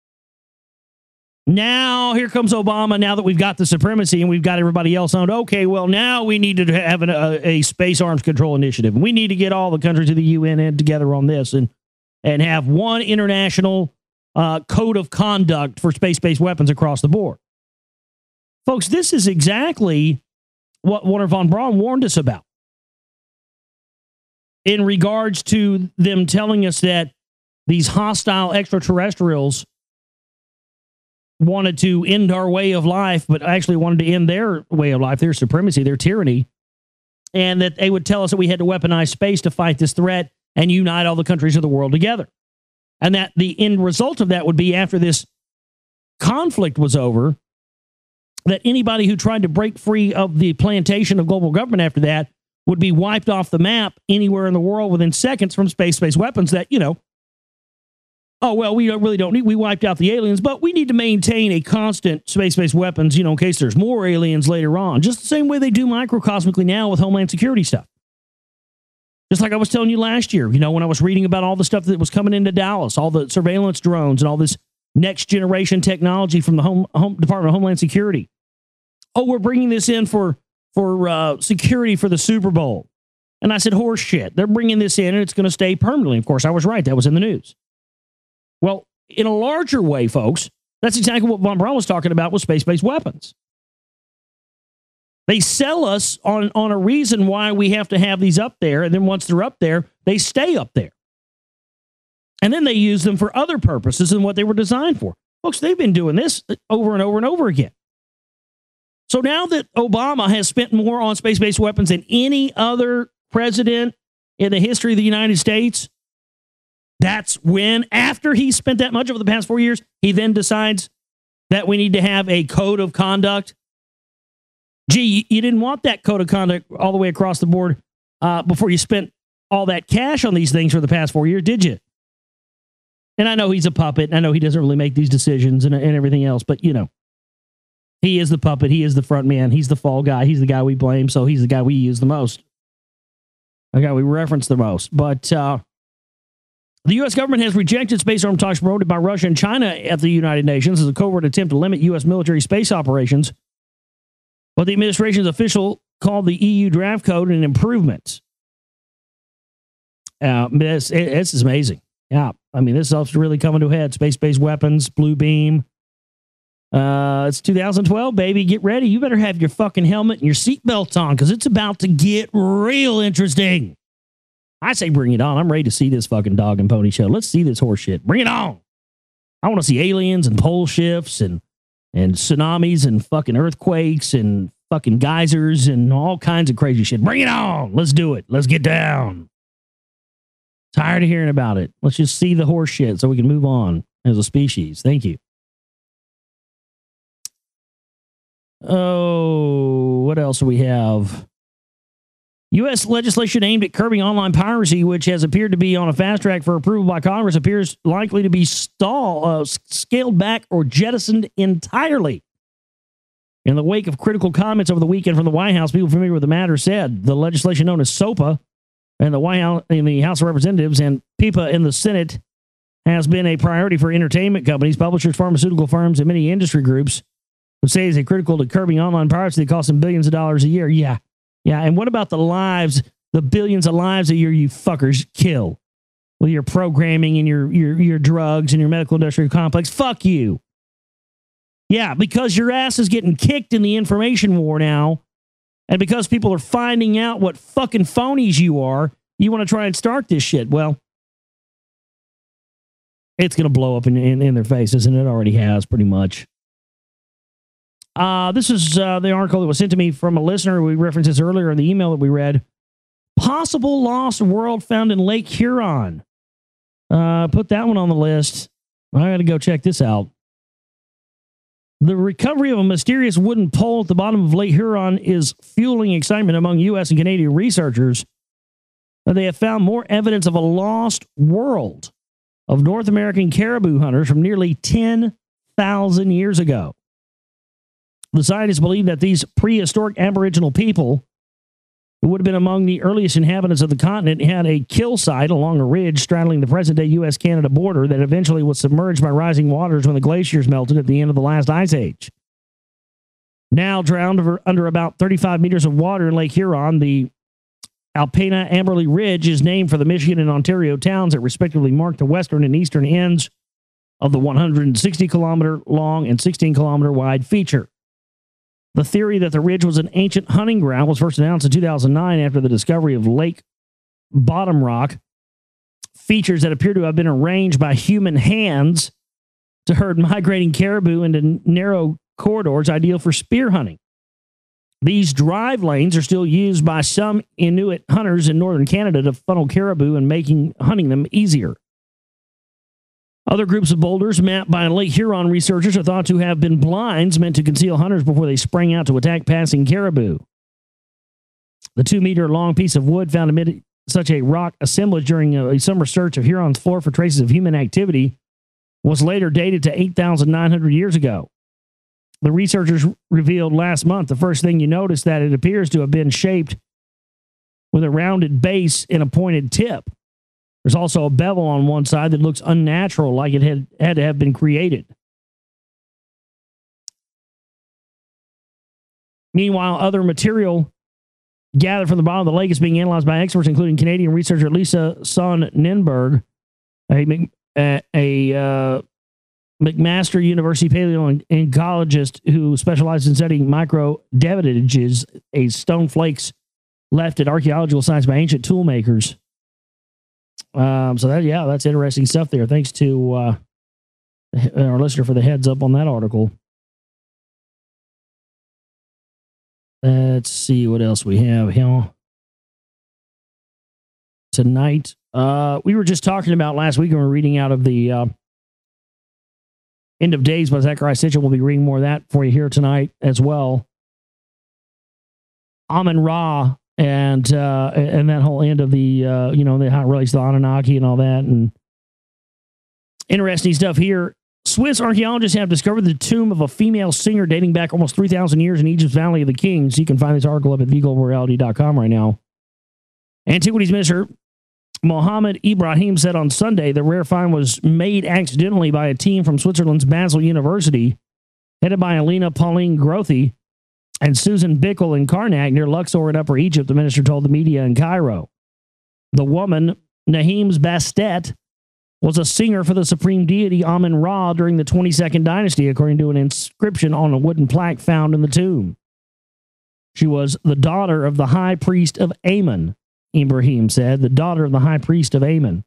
Now, here comes Obama, now that we've got the supremacy and we've got everybody else on. Okay, well, now we need to have a space arms control initiative. We need to get all the countries of the UN together on this and have one international code of conduct for space-based weapons across the board. Folks, this is exactly what Wernher von Braun warned us about in regards to them telling us that these hostile extraterrestrials wanted to end our way of life, but actually wanted to end their way of life, their supremacy, their tyranny, and that they would tell us that we had to weaponize space to fight this threat and unite all the countries of the world together. And that the end result of that would be, after this conflict was over, that anybody who tried to break free of the plantation of global government after that would be wiped off the map anywhere in the world within seconds from space-based weapons that, oh, well, we we wiped out the aliens, but we need to maintain a constant space-based weapons, in case there's more aliens later on. Just the same way they do microcosmically now with Homeland Security stuff. Just like I was telling you last year, when I was reading about all the stuff that was coming into Dallas, all the surveillance drones and all this next generation technology from the Department of Homeland Security. Oh, we're bringing this in for security for the Super Bowl. And I said, horse shit. They're bringing this in and it's going to stay permanently. Of course, I was right. That was in the news. Well, in a larger way, folks, that's exactly what von Braun was talking about with space-based weapons. They sell us on a reason why we have to have these up there, and then once they're up there, they stay up there. And then they use them for other purposes than what they were designed for. Folks, they've been doing this over and over and over again. So now that Obama has spent more on space-based weapons than any other president in the history of the United States, that's when, after he spent that much over the past 4 years, he then decides that we need to have a code of conduct. Gee, you didn't want that code of conduct all the way across the board before you spent all that cash on these things for the past 4 years, did you? And I know he's a puppet. I know he doesn't really make these decisions and everything else, but he is the puppet. He is the front man. He's the fall guy. He's the guy we blame. So he's the guy we use the most. The guy we reference the most. But the U.S. government has rejected space arm talks promoted by Russia and China at the United Nations as a covert attempt to limit U.S. military space operations. But the administration's official called the EU draft code an improvement. This is amazing. Yeah, I mean, this stuff's really coming to a head. Space-based weapons, blue beam. It's 2012, baby. Get ready. You better have your fucking helmet and your seatbelt on because it's about to get real interesting. I say bring it on. I'm ready to see this fucking dog and pony show. Let's see this horse shit. Bring it on. I want to see aliens and pole shifts and tsunamis and fucking earthquakes and fucking geysers and all kinds of crazy shit. Bring it on. Let's do it. Let's get down. Tired of hearing about it. Let's just see the horse shit so we can move on as a species. Thank you. Oh, what else do we have? U.S. legislation aimed at curbing online piracy, which has appeared to be on a fast track for approval by Congress, appears likely to be scaled back or jettisoned entirely. In the wake of critical comments over the weekend from the White House, people familiar with the matter said the legislation known as SOPA and the White House in the House of Representatives and PIPA in the Senate has been a priority for entertainment companies, publishers, pharmaceutical firms, and many industry groups who say is critical to curbing online piracy that costs them billions of dollars a year. Yeah. And what about the lives, the billions of lives a year you fuckers kill with your programming and your drugs and your medical industrial complex? Fuck you. Yeah, because your ass is getting kicked in the information war now, and because people are finding out what fucking phonies you are, you want to try and start this shit. Well, it's going to blow up in their faces, and it already has pretty much. This is the article that was sent to me from a listener. We referenced this earlier in the email that we read. Possible lost world found in Lake Huron. Put that one on the list. I got to go check this out. The recovery of a mysterious wooden pole at the bottom of Lake Huron is fueling excitement among U.S. and Canadian researchers. They have found more evidence of a lost world of North American caribou hunters from nearly 10,000 years ago. The scientists believe that these prehistoric Aboriginal people, who would have been among the earliest inhabitants of the continent, had a kill site along a ridge straddling the present-day U.S.-Canada border that eventually was submerged by rising waters when the glaciers melted at the end of the last ice age. Now drowned under about 35 meters of water in Lake Huron, the Alpena Amberley Ridge is named for the Michigan and Ontario towns that respectively mark the western and eastern ends of the 160-kilometer long and 16-kilometer wide feature. The theory that the ridge was an ancient hunting ground was first announced in 2009 after the discovery of Lake Bottom Rock, features that appear to have been arranged by human hands to herd migrating caribou into narrow corridors ideal for spear hunting. These drive lanes are still used by some Inuit hunters in northern Canada to funnel caribou and making hunting them easier. Other groups of boulders mapped by Lake Huron researchers are thought to have been blinds meant to conceal hunters before they sprang out to attack passing caribou. The 2-meter-long piece of wood found amid such a rock assemblage during a summer search of Huron's floor for traces of human activity was later dated to 8,900 years ago. The researchers revealed last month the first thing you notice that it appears to have been shaped with a rounded base and a pointed tip. There's also a bevel on one side that looks unnatural, like it had to have been created. Meanwhile, other material gathered from the bottom of the lake is being analyzed by experts, including Canadian researcher Lisa Sonn-Nenberg, a McMaster University paleontologist who specializes in studying micro-davidages, a stone flakes left at archaeological sites by ancient tool makers. That's interesting stuff there. Thanks to our listener for the heads up on that article. Let's see what else we have here tonight. We were just talking about last week, and we're reading out of the End of Days by Zechariah Sitchin. We'll be reading more of that for you here tonight as well. Amun-Ra. And that whole end of the, how it relates to the Anunnaki and all that. And Interesting stuff here. Swiss archaeologists have discovered the tomb of a female singer dating back almost 3,000 years in Egypt's Valley of the Kings. You can find this article up at theglobalreality.com right now. Antiquities Minister Mohammed Ibrahim said on Sunday the rare find was made accidentally by a team from Switzerland's Basel University, headed by Alina Pauline Grothy and Susan Bickel in Karnak near Luxor in Upper Egypt, the minister told the media in Cairo. The woman, Nahims Bastet, was a singer for the supreme deity Amun-Ra during the 22nd dynasty, according to an inscription on a wooden plaque found in the tomb. She was the daughter of the high priest of Amun, Ibrahim said, the daughter of the high priest of Amun.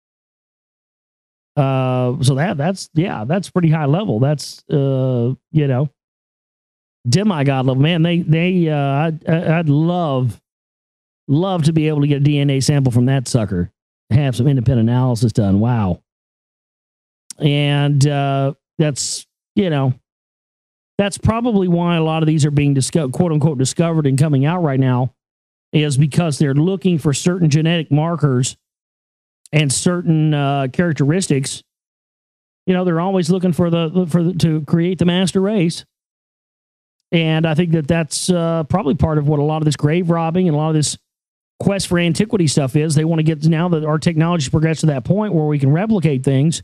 So that's pretty high level. That's demigod level, man. I'd love to be able to get a DNA sample from that sucker, have some independent analysis done. Wow. And that's probably why a lot of these are being quote unquote discovered and coming out right now, is because they're looking for certain genetic markers and certain characteristics. They're always looking to create the master race. And I think that's probably part of what a lot of this grave robbing and a lot of this quest for antiquity stuff is. They want to get, now that our technology's progressed to that point where we can replicate things,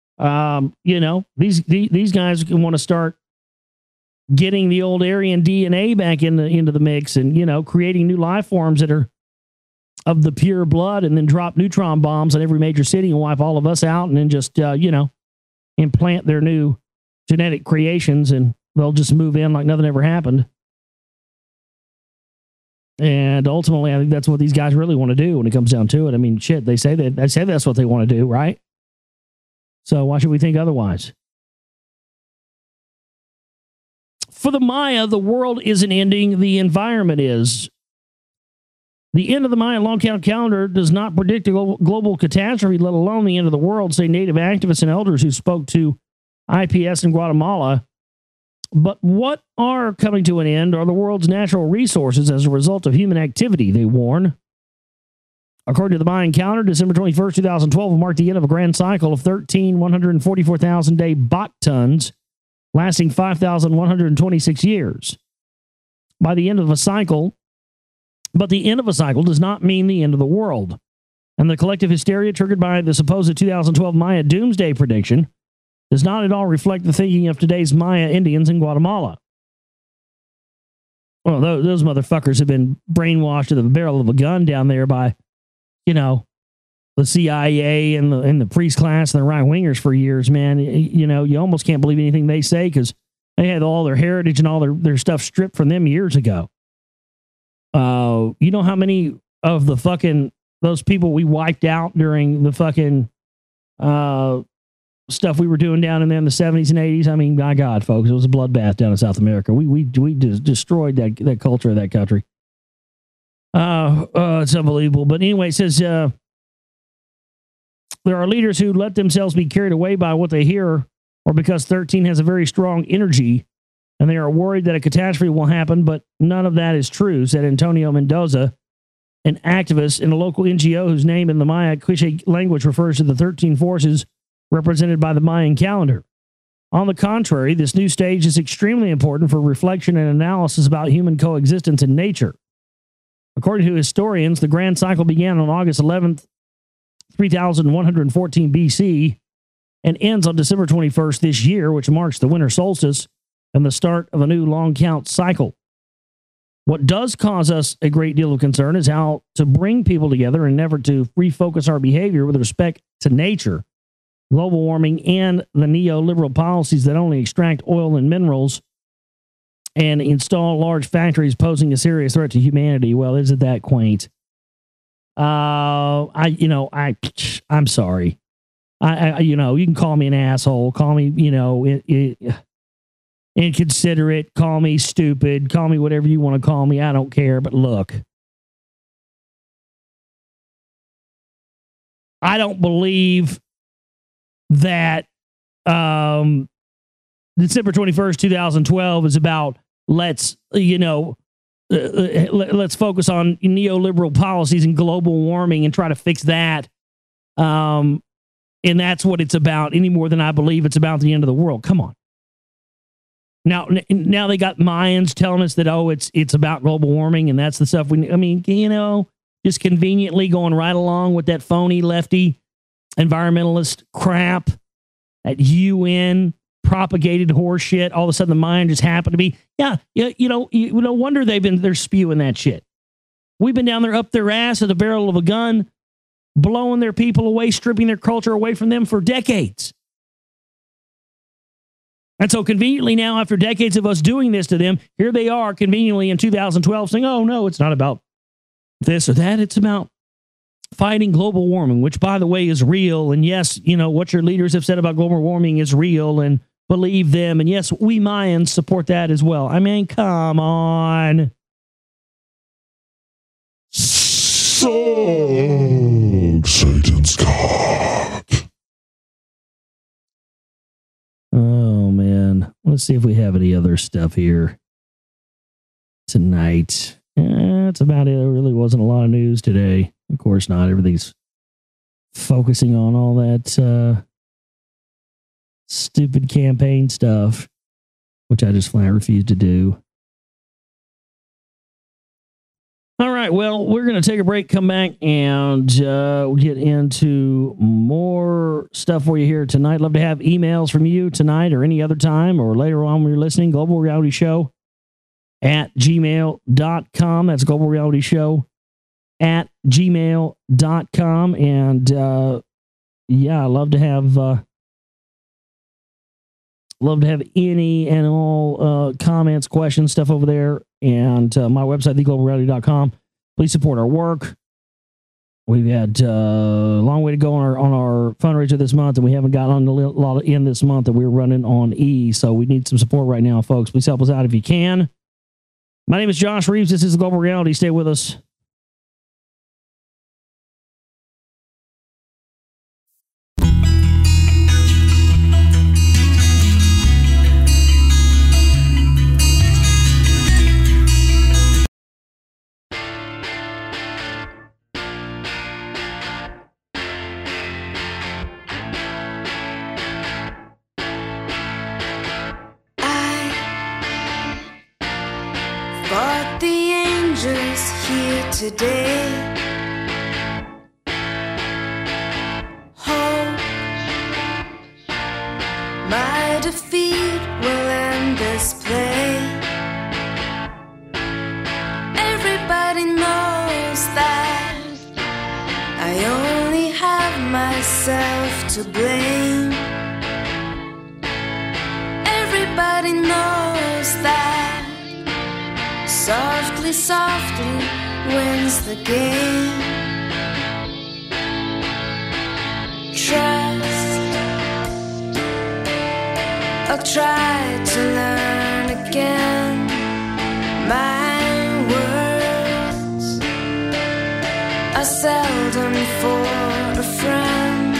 these guys want to start getting the old Aryan DNA back into the mix and, creating new life forms that are of the pure blood, and then drop neutron bombs on every major city and wipe all of us out, and then just, implant their new genetic creations, and they'll just move in like nothing ever happened. And ultimately, I think that's what these guys really want to do when it comes down to it. I mean, shit, they say that's what they want to do, right? So why should we think otherwise? For the Maya, the world isn't ending, the environment is. The end of the Mayan long count calendar does not predict a global catastrophe, let alone the end of the world, say native activists and elders who spoke to IPS in Guatemala. But what are coming to an end are the world's natural resources as a result of human activity, they warn. According to the Mayan calendar, December 21st, 2012 will mark the end of a grand cycle of 144,000-day Bach tons, lasting 5,126 years. By the end of a cycle, but the end of a cycle does not mean the end of the world. And the collective hysteria triggered by the supposed 2012 Maya doomsday prediction does not at all reflect the thinking of today's Maya Indians in Guatemala. Well, those motherfuckers have been brainwashed to the barrel of a gun down there by, the CIA and the priest class and the right-wingers for years, man. You almost can't believe anything they say because they had all their heritage and all their stuff stripped from them years ago. You know how many of those people we wiped out during the fucking stuff we were doing down in there in the 70s and 80s? I mean, my God, folks, it was a bloodbath down in South America. We just destroyed that culture of that country. It's unbelievable. But anyway, it says there are leaders who let themselves be carried away by what they hear, or because 13 has a very strong energy, and they are worried that a catastrophe will happen, but none of that is true, said Antonio Mendoza, an activist in a local NGO whose name in the Maya Quiche language refers to the 13 forces represented by the Mayan calendar. On the contrary, this new stage is extremely important for reflection and analysis about human coexistence in nature. According to historians, the grand cycle began on August 11th, 3114 BC, and ends on December 21st this year, which marks the winter solstice and the start of a new long count cycle. What does cause us a great deal of concern is how to bring people together and never to refocus our behavior with respect to nature, global warming, and the neoliberal policies that only extract oil and minerals and install large factories posing a serious threat to humanity. Well, isn't that quaint? I'm sorry. You can call me an asshole, call me, inconsiderate, call me stupid, call me whatever you want to call me. I don't care. But look, I don't believe that December 21st, 2012 is about let's focus on neoliberal policies and global warming and try to fix that. And that's what it's about, any more than I believe it's about the end of the world. Come on. Now they got Mayans telling us that, it's about global warming, and that's the stuff just conveniently going right along with that phony lefty environmentalist crap, that UN propagated horse shit. All of a sudden the Mayan just happened to be, no wonder they're spewing that shit. We've been down there up their ass at the barrel of a gun, blowing their people away, stripping their culture away from them for decades. And so conveniently now, after decades of us doing this to them, here they are conveniently in 2012 saying, oh, no, it's not about this or that. It's about fighting global warming, which, by the way, is real. And yes, what your leaders have said about global warming is real, and believe them. And yes, we Mayans support that as well. I mean, come on. Suck Satan's cock. Oh, man. Let's see if we have any other stuff here tonight. That's about it. There really wasn't a lot of news today. Of course not. Everything's focusing on all that stupid campaign stuff, which I just flat refuse to do. All right, well, we're going to take a break, come back, and get into more stuff for you here tonight. Love to have emails from you tonight or any other time or later on when you're listening. Global Reality Show at gmail.com. That's Global Reality Show at gmail.com. And I love to have any and all comments, questions, stuff over there. And my website, theglobalreality.com. Please support our work. We've had a long way to go on our fundraiser this month, and we haven't gotten on a lot in this month that we're running on E. So we need some support right now, folks. Please help us out if you can. My name is Josh Reeves. This is Global Reality. Stay with us. Today, hope my defeat will end this play. Everybody knows that I only have myself to blame. Everybody knows that softly, softly wins the game. Trust, I'll try to learn again. My words are seldom for a friend.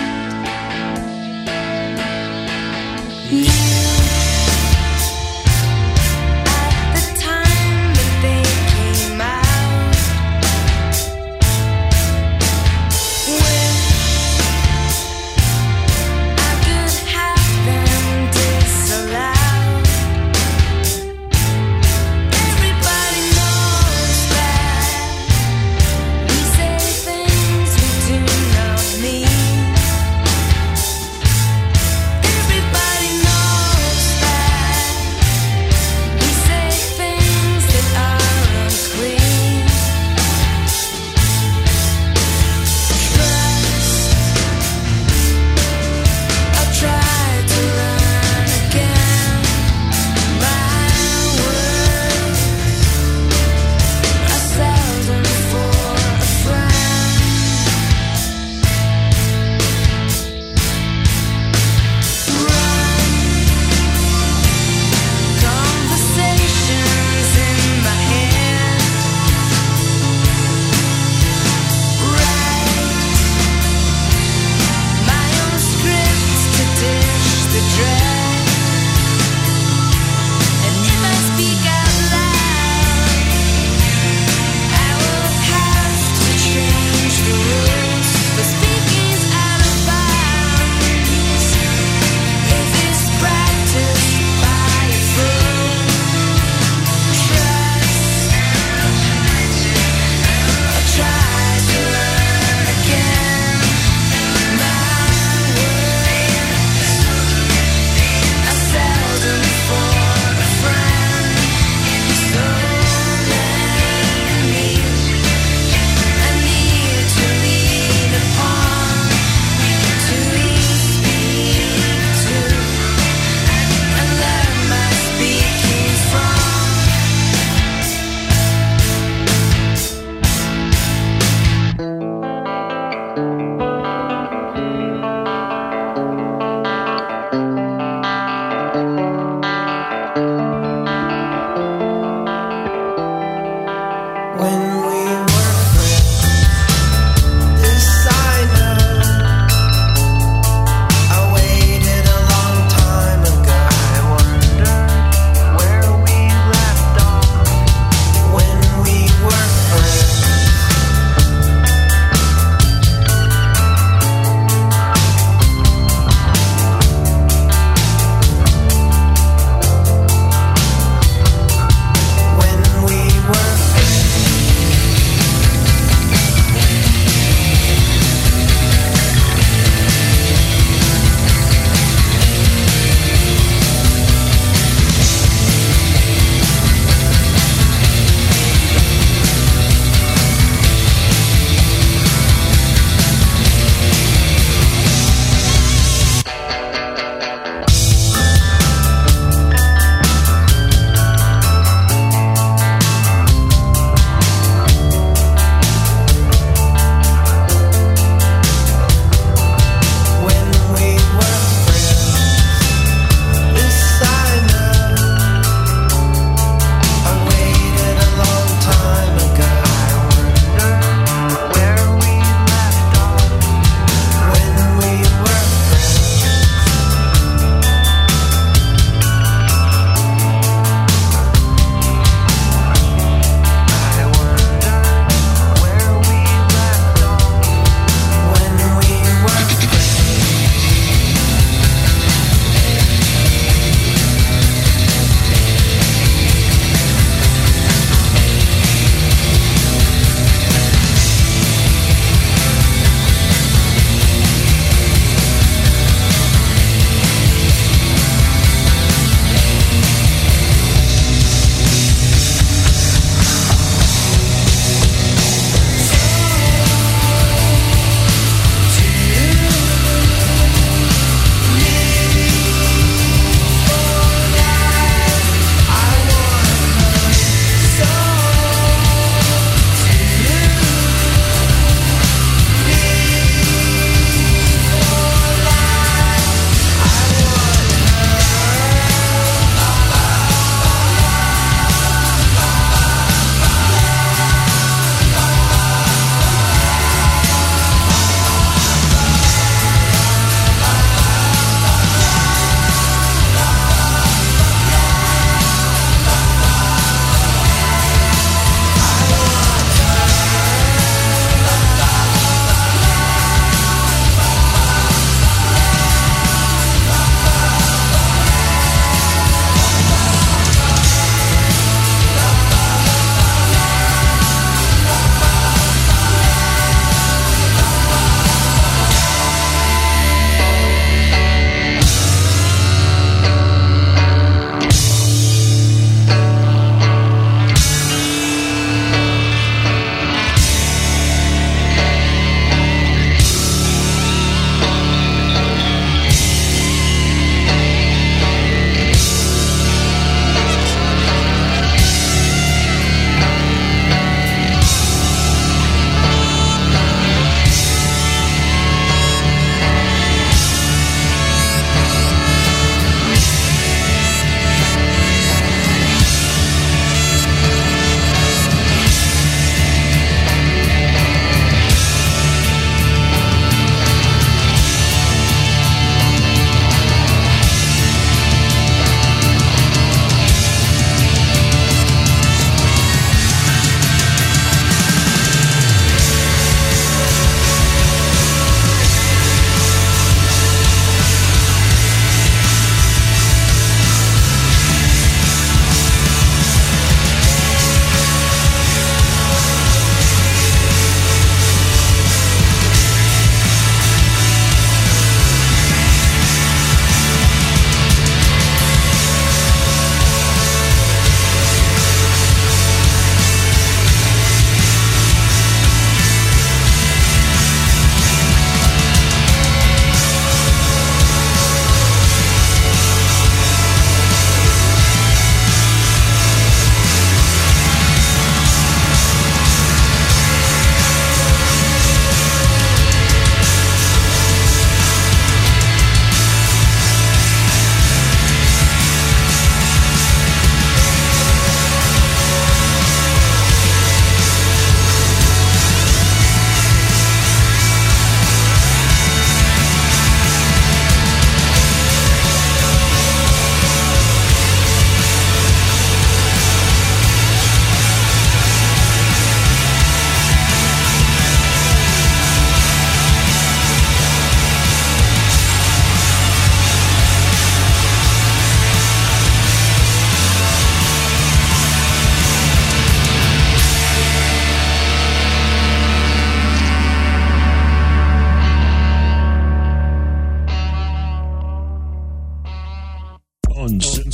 Everybody knows that we say things we do not.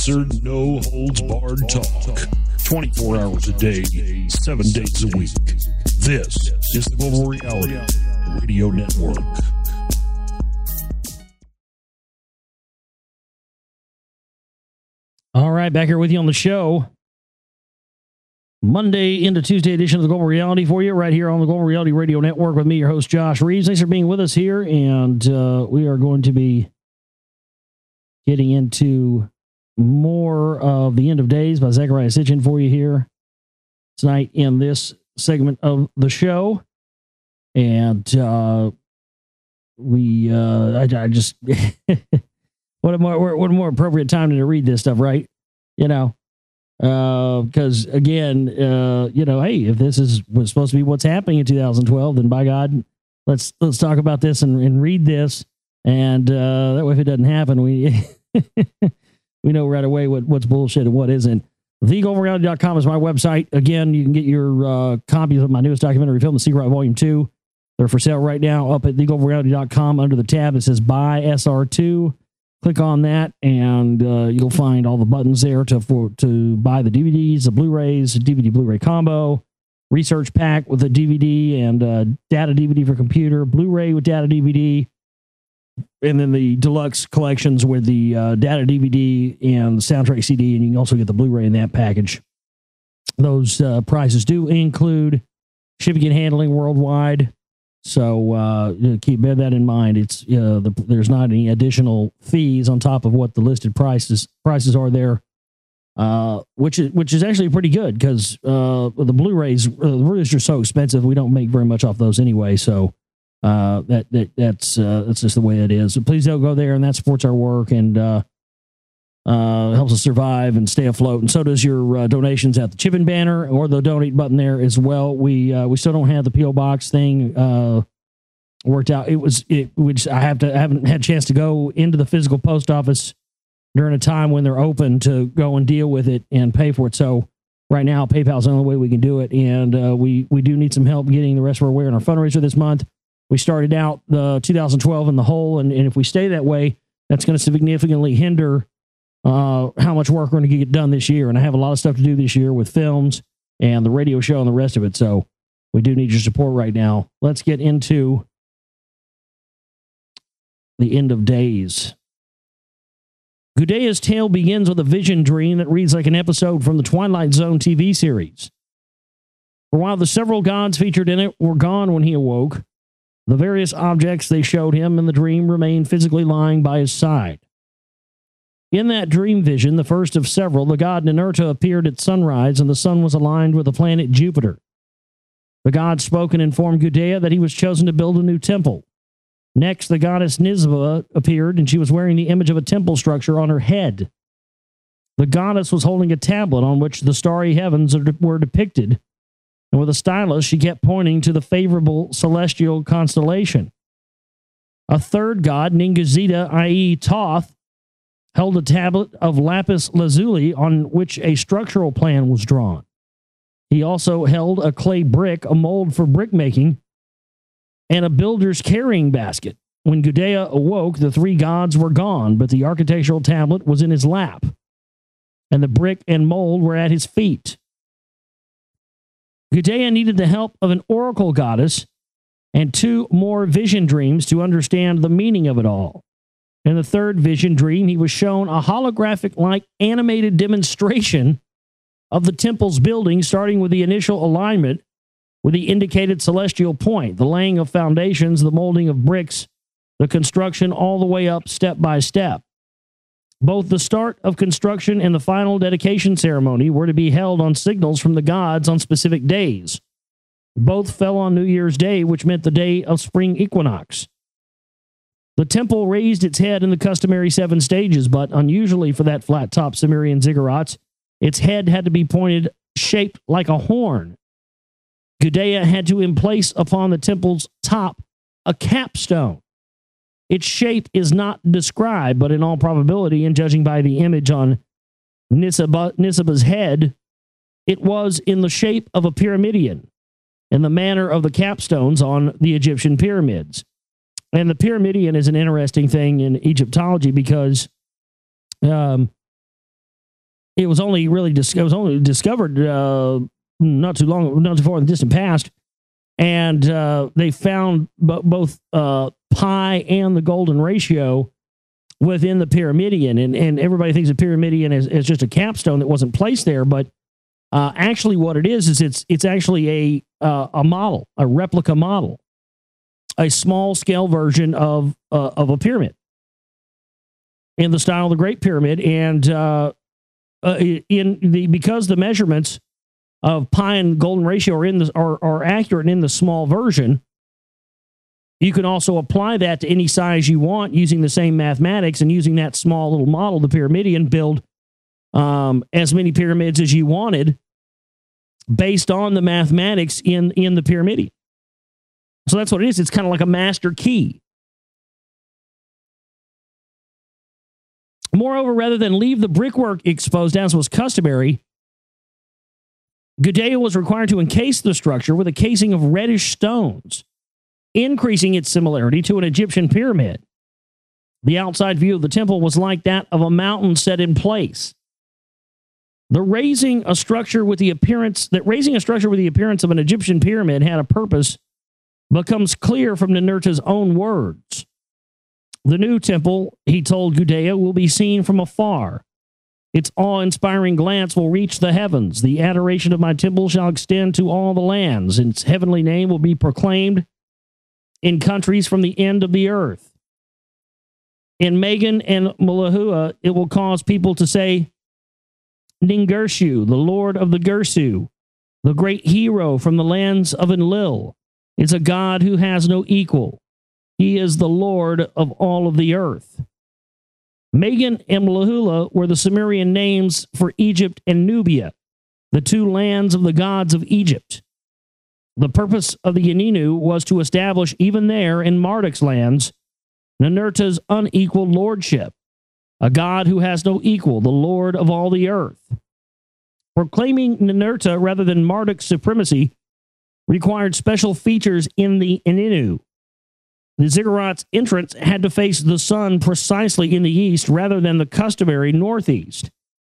Uncensored, no holds barred talk. 24 hours a day, 7 days a week. This is the Global Reality Radio Network. All right, back here with you on the show. Monday into Tuesday edition of the Global Reality for you, right here on the Global Reality Radio Network with me, your host, Josh Reeves. Thanks for being with us here, and we are going to be getting into more of The End of Days by Zecharia Sitchin for you here tonight in this segment of the show. And I just what a more appropriate time to read this stuff, right? You know, because again, hey, if this was supposed to be what's happening in 2012, then by God, let's talk about this and read this, and that way, if it doesn't happen, we we know right away what's bullshit and what isn't. TheGlobalReality.com is my website. Again, you can get your copies of my newest documentary film, The Secret Rite Volume 2. They're for sale right now up at TheGlobalReality.com under the tab that says Buy SR2. Click on that, and you'll find all the buttons there to buy the DVDs, the Blu-rays, DVD Blu-ray combo, research pack with a DVD and data DVD for computer, Blu-ray with data DVD, and then the deluxe collections with the data DVD and the soundtrack CD, and you can also get the Blu-ray in that package. Those prices do include shipping and handling worldwide, so keep that in mind. It's there's not any additional fees on top of what the listed prices are there, which is actually pretty good because the Blu-rays are so expensive. We don't make very much off those anyway, so. That's just the way it is. So please don't go there, and that supports our work and helps us survive and stay afloat. And so does your donations at the Chipping banner or the donate button there as well. We still don't have the PO box thing worked out. Which I haven't had a chance to go into the physical post office during a time when they're open to go and deal with it and pay for it. So right now, PayPal's the only way we can do it, and we do need some help getting the rest of our way in our fundraiser this month. We started out the 2012 in the hole, and if we stay that way, that's going to significantly hinder how much work we're going to get done this year. And I have a lot of stuff to do this year with films and the radio show and the rest of it. So we do need your support right now. Let's get into The End of Days. Gudea's tale begins with a vision dream that reads like an episode from the Twilight Zone TV series. For while the several gods featured in it were gone when he awoke, the various objects they showed him in the dream remained physically lying by his side. In that dream vision, the first of several, the god Ninurta appeared at sunrise, and the sun was aligned with the planet Jupiter. The god spoke and informed Gudea that he was chosen to build a new temple. Next, the goddess Nisba appeared, and she was wearing the image of a temple structure on her head. The goddess was holding a tablet on which the starry heavens were depicted, and with a stylus, she kept pointing to the favorable celestial constellation. A third god, Ninguzida, i.e. Thoth, held a tablet of lapis lazuli on which a structural plan was drawn. He also held a clay brick, a mold for brickmaking, and a builder's carrying basket. When Gudea awoke, the three gods were gone, but the architectural tablet was in his lap, and the brick and mold were at his feet. Gudea needed the help of an oracle goddess and two more vision dreams to understand the meaning of it all. In the third vision dream, he was shown a holographic-like animated demonstration of the temple's building, starting with the initial alignment with the indicated celestial point, the laying of foundations, the molding of bricks, the construction all the way up step by step. Both the start of construction and the final dedication ceremony were to be held on signals from the gods on specific days. Both fell on New Year's Day, which meant the day of spring equinox. The temple raised its head in the customary 7 stages, but unusually for that flat-top Sumerian ziggurats, its head had to be pointed, shaped like a horn. Gudea had to emplace upon the temple's top a capstone. Its shape is not described, but in all probability, and judging by the image on Nisba's head, it was in the shape of a pyramidion, in the manner of the capstones on the Egyptian pyramids. And the pyramidion is an interesting thing in Egyptology because it was only discovered not too far in the distant past, and they found both pi and the golden ratio within the Pyramidion, and everybody thinks the Pyramidion is just a capstone that wasn't placed there, but actually what it is it's actually a model, a replica model, a small scale version of a pyramid in the style of the Great Pyramid, and because the measurements of pi and golden ratio are accurate in the small version, you can also apply that to any size you want using the same mathematics, and using that small little model, the Pyramidion, build as many pyramids as you wanted based on the mathematics in the Pyramidion. So that's what it is. It's kind of like a master key. Moreover, rather than leave the brickwork exposed as was customary, Gudea was required to encase the structure with a casing of reddish stones, increasing its similarity to an Egyptian pyramid. The outside view of the temple was like that of a mountain set in place. Raising a structure with the appearance of an Egyptian pyramid had a purpose becomes clear from Ninurta's own words. The new temple, he told Gudea, will be seen from afar. Its awe-inspiring glance will reach the heavens. The adoration of my temple shall extend to all the lands. Its heavenly name will be proclaimed in countries from the end of the earth. In Magan and Malahua, it will cause people to say, Ningirshu, the Lord of the Girsu, the great hero from the lands of Enlil, is a God who has no equal. He is the Lord of all of the earth. Magan and Malahula were the Sumerian names for Egypt and Nubia, the two lands of the gods of Egypt. The purpose of the Yeninu was to establish even there in Marduk's lands Ninurta's unequaled lordship, a God who has no equal, the Lord of all the earth. Proclaiming Ninurta rather than Marduk's supremacy required special features in the Yeninu. The ziggurat's entrance had to face the sun precisely in the east rather than the customary northeast.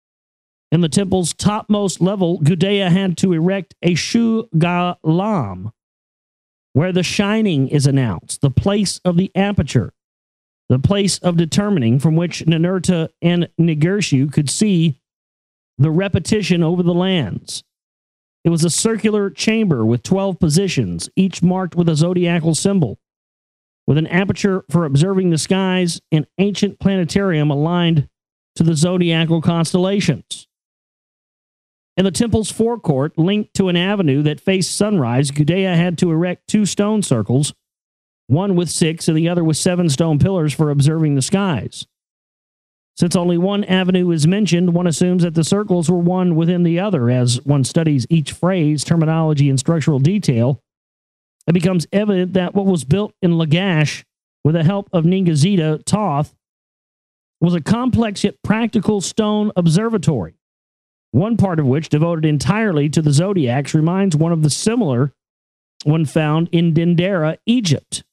In the temple's topmost level, Gudea had to erect a Shu Galam, where the shining is announced, the place of the aperture, the place of determining from which Ninurta and Nigirshu could see the repetition over the lands. It was a circular chamber with 12 positions, each marked with a zodiacal symbol, with an aperture for observing the skies, an ancient planetarium aligned to the zodiacal constellations. In the temple's forecourt, linked to an avenue that faced sunrise, Gudea had to erect 2 stone circles, one with 6 and the other with 7 stone pillars for observing the skies. Since only one avenue is mentioned, one assumes that the circles were one within the other. As one studies each phrase, terminology, and structural detail, it becomes evident that what was built in Lagash with the help of Ningazida Toth was a complex yet practical stone observatory, one part of which, devoted entirely to the zodiacs, reminds one of the similar one found in Dendera, Egypt,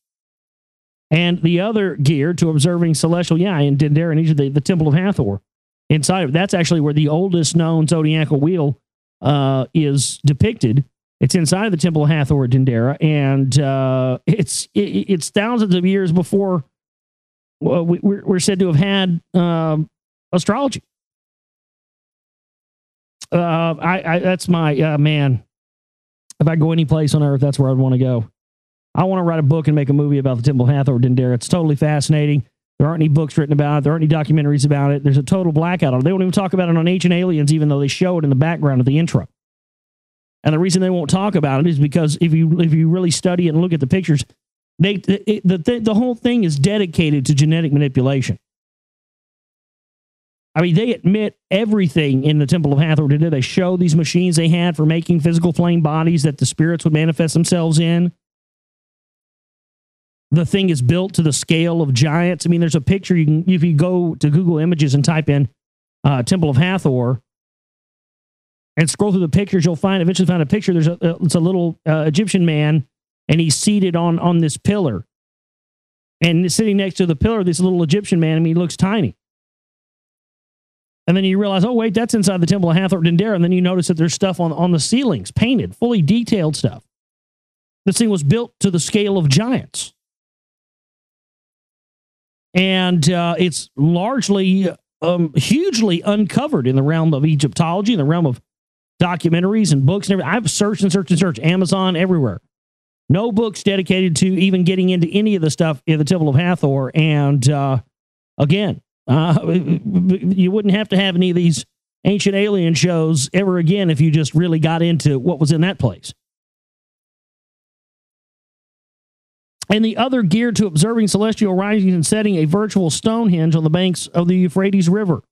and the other geared to observing celestial, in Dendera in Egypt, the Temple of Hathor. Inside of that's actually where the oldest known zodiacal wheel is depicted. It's inside of the Temple of Hathor at Dendera, and it's thousands of years before we're said to have had astrology. That's my man. If I go any place on earth, that's where I'd want to go. I want to write a book and make a movie about the Temple of Hathor at Dendera. It's totally fascinating. There aren't any books written about it. There aren't any documentaries about it. There's a total blackout on it. They don't even talk about it on Ancient Aliens, even though they show it in the background of the intro. And the reason they won't talk about it is because if you really study it and look at the pictures, the whole thing is dedicated to genetic manipulation. I mean, they admit everything in the Temple of Hathor. They show these machines they had for making physical flame bodies that the spirits would manifest themselves in. The thing is built to the scale of giants. I mean, there's a picture if you go to Google Images and type in Temple of Hathor and scroll through the pictures, you'll eventually find a picture. It's a little Egyptian man, and he's seated on this pillar. And sitting next to the pillar, this little Egyptian man, he looks tiny. And then you realize, oh, wait, that's inside the Temple of Hathor Dendera. And then you notice that there's stuff on the ceilings, painted, fully detailed stuff. This thing was built to the scale of giants. And it's largely, hugely uncovered in the realm of Egyptology, in the realm of documentaries and books and everything. I've searched and searched and searched, Amazon, everywhere. No books dedicated to even getting into any of the stuff in the Temple of Hathor. And again, you wouldn't have to have any of these ancient alien shows ever again if you just really got into what was in that place. And the other geared to observing celestial risings and setting, a virtual Stonehenge on the banks of the Euphrates River.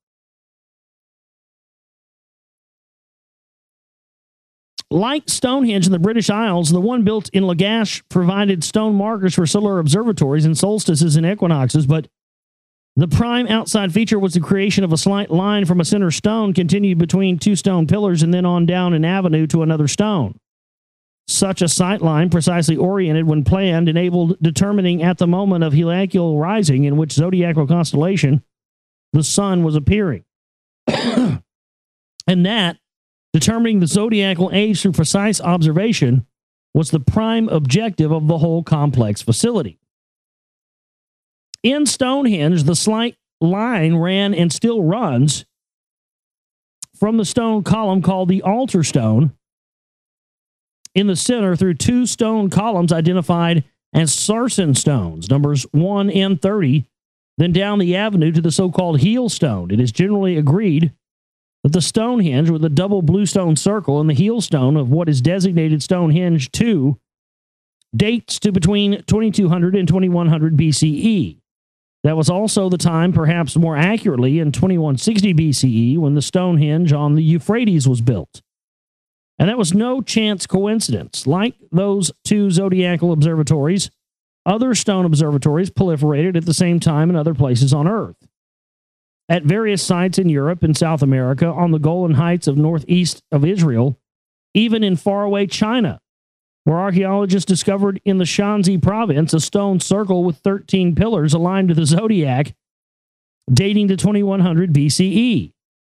Like Stonehenge in the British Isles, the one built in Lagash provided stone markers for solar observatories and solstices and equinoxes, but the prime outside feature was the creation of a slight line from a center stone continued between two stone pillars and then on down an avenue to another stone. Such a sight line, precisely oriented when planned, enabled determining at the moment of heliacal rising in which zodiacal constellation the sun was appearing. And that, determining the zodiacal age through precise observation, was the prime objective of the whole complex facility. In Stonehenge, the slight line ran and still runs from the stone column called the altar stone in the center through two stone columns identified as sarsen stones, numbers 1 and 30, then down the avenue to the so-called heel stone. It is generally agreed that the Stonehenge with the double bluestone circle and the heel stone of what is designated Stonehenge 2 dates to between 2200 and 2100 BCE. That was also the time, perhaps more accurately, in 2160 BCE when the Stonehenge on the Euphrates was built. And that was no chance coincidence. Like those two zodiacal observatories, other stone observatories proliferated at the same time in other places on Earth. At various sites in Europe and South America, on the Golan Heights of northeast of Israel, even in faraway China, where archaeologists discovered in the Shanxi province a stone circle with 13 pillars aligned to the zodiac, dating to 2100 BCE.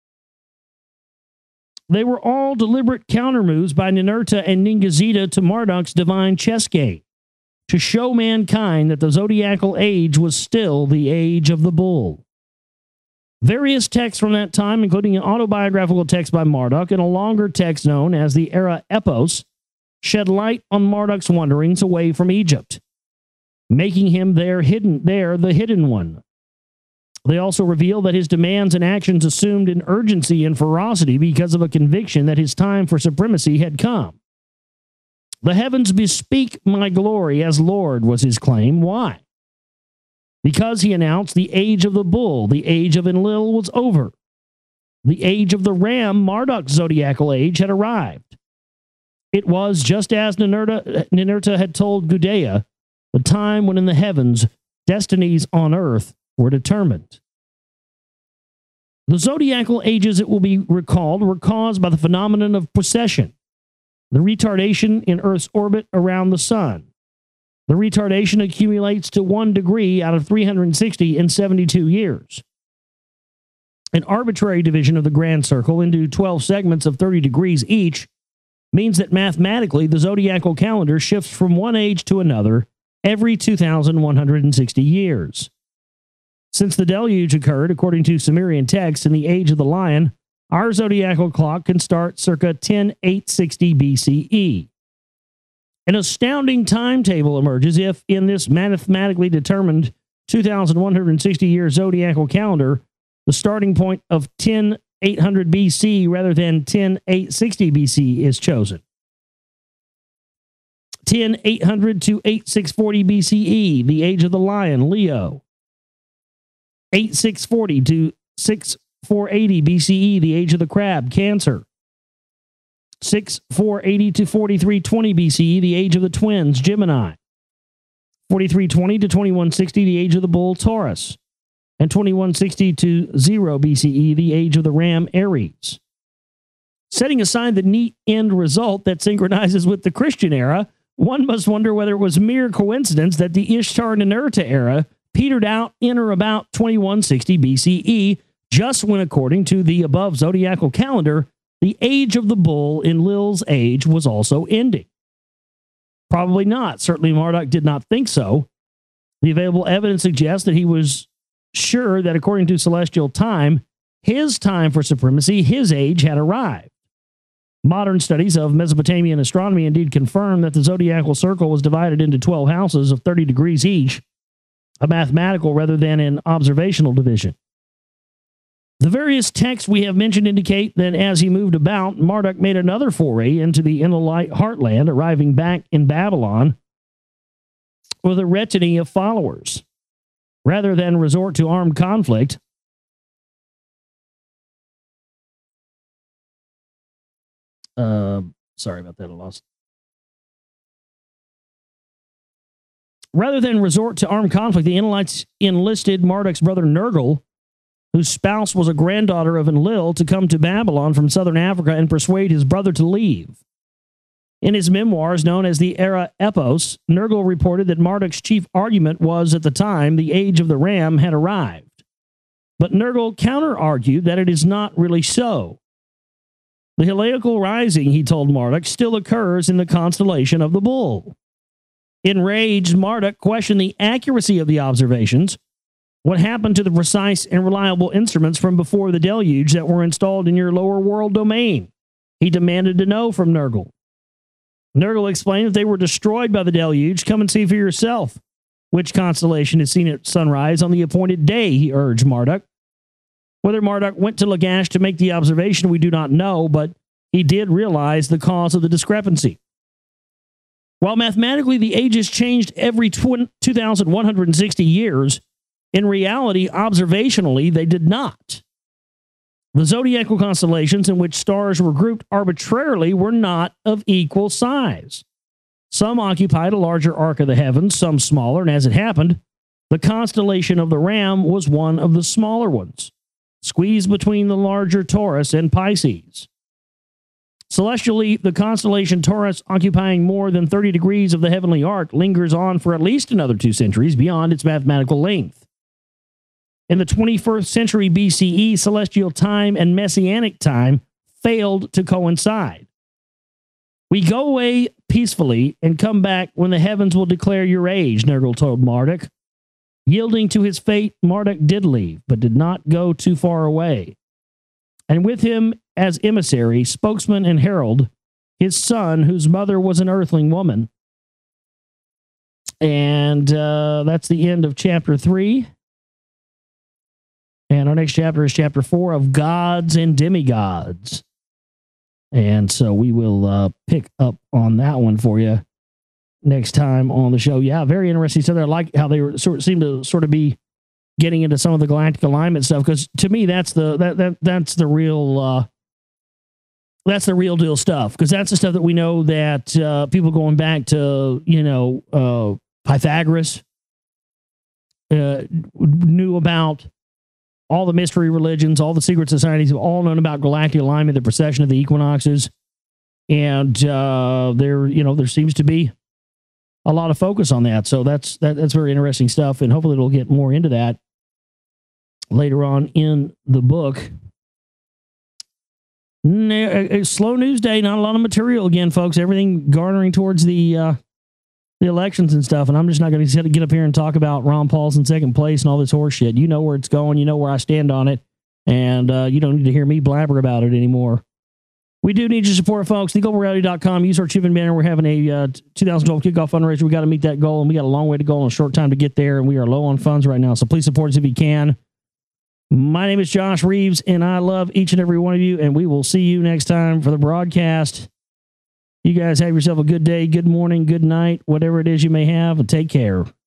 They were all deliberate countermoves by Ninurta and Ningishzida to Marduk's divine chess game, to show mankind that the zodiacal age was still the age of the bull. Various texts from that time, including an autobiographical text by Marduk and a longer text known as the Era Epos, shed light on Marduk's wanderings away from Egypt, making him the hidden one. They also reveal that his demands and actions assumed an urgency and ferocity because of a conviction that his time for supremacy had come. The heavens bespeak my glory as Lord was his claim. Why? Because he announced the age of the bull, the age of Enlil was over. The age of the ram, Marduk's zodiacal age, had arrived. It was just as Ninurta had told Gudea, the time when in the heavens, destinies on earth were determined. The zodiacal ages, it will be recalled, were caused by the phenomenon of precession, the retardation in Earth's orbit around the sun. The retardation accumulates to 1 degree out of 360 in 72 years. An arbitrary division of the grand circle into 12 segments of 30 degrees each means that mathematically the zodiacal calendar shifts from one age to another every 2,160 years. Since the deluge occurred, according to Sumerian texts, in the age of the lion, our zodiacal clock can start circa 10,860 BCE. An astounding timetable emerges if, in this mathematically determined 2,160-year zodiacal calendar, the starting point of 10,800 BC rather than 10,860 BC is chosen. 10,800 to 8,640 BCE, the age of the lion, Leo. 8,640 to 6,480 BCE, the age of the crab, Cancer. 6,480 to 4,320 BCE, the age of the twins, Gemini. 4,320 to 2,160, the age of the bull, Taurus. And 2,160 to 0 BCE, the age of the ram, Aries. Setting aside the neat end result that synchronizes with the Christian era, one must wonder whether it was mere coincidence that the Ishtar-Ninurta era petered out in or about 2160 BCE, just when, according to the above zodiacal calendar, the age of the bull in Lil's age was also ending. Probably not. Certainly Marduk did not think so. The available evidence suggests that he was sure that according to celestial time, his time for supremacy, his age, had arrived. Modern studies of Mesopotamian astronomy indeed confirm that the zodiacal circle was divided into 12 houses of 30 degrees each, a mathematical rather than an observational division. The various texts we have mentioned indicate that as he moved about, Marduk made another foray into the Inalite heartland, arriving back in Babylon with a retinue of followers. Rather than resort to armed conflict, sorry about that, I lost. Rather than resort to armed conflict, the Inalites enlisted Marduk's brother Nergal, whose spouse was a granddaughter of Enlil, to come to Babylon from southern Africa and persuade his brother to leave. In his memoirs, known as the Era Epos, Nergal reported that Marduk's chief argument was, at the time, the age of the ram had arrived. But Nergal counter-argued that it is not really so. The Heliacal rising, he told Marduk, still occurs in the constellation of the bull. Enraged, Marduk questioned the accuracy of the observations. What happened to the precise and reliable instruments from before the deluge that were installed in your lower world domain? He demanded to know from Nergal. Nergal explained that they were destroyed by the deluge. Come and see for yourself. Which constellation is seen at sunrise on the appointed day, he urged Marduk. Whether Marduk went to Lagash to make the observation, we do not know, but he did realize the cause of the discrepancy. While mathematically the ages changed every 2,160 years, in reality, observationally, they did not. The zodiacal constellations in which stars were grouped arbitrarily were not of equal size. Some occupied a larger arc of the heavens, some smaller, and as it happened, the constellation of the Ram was one of the smaller ones, squeezed between the larger Taurus and Pisces. Celestially, the constellation Taurus, occupying more than 30 degrees of the heavenly arc, lingers on for at least another 2 centuries beyond its mathematical length. In the 21st century BCE, celestial time and messianic time failed to coincide. We go away peacefully and come back when the heavens will declare your age, Nergal told Marduk. Yielding to his fate, Marduk did leave, but did not go too far away. And with him as emissary, spokesman, and herald, his son, whose mother was an earthling woman. And that's the end of chapter 3. And our next chapter is chapter 4 of Gods and Demigods. And so we will pick up on that one for you next time on the show. Yeah, very interesting stuff. I like how they were seem to be getting into some of the galactic alignment stuff, because to me that's the real deal stuff, because that's the stuff that we know that people going back to Pythagoras knew about. All the mystery religions, all the secret societies have all known about galactic alignment, the precession of the equinoxes, and there seems to be a lot of focus on that. So that's very interesting stuff, and hopefully we'll get more into that later on in the book. A slow news day, not a lot of material again, folks. Everything garnering towards the elections and stuff, and I'm just not going to get up here and talk about Ron Paul's in second place and all this horse shit. You know where it's going. You know where I stand on it, and you don't need to hear me blabber about it anymore. We do need your support, folks. TheGlobalReality.com. Use our Chip and banner. We're having a 2012 kickoff fundraiser. We got to meet that goal, and we got a long way to go and a short time to get there, and we are low on funds right now, so please support us if you can. My name is Josh Reeves, and I love each and every one of you, and we will see you next time for the broadcast. You guys have yourself a good day, good morning, good night, whatever it is you may have, and take care.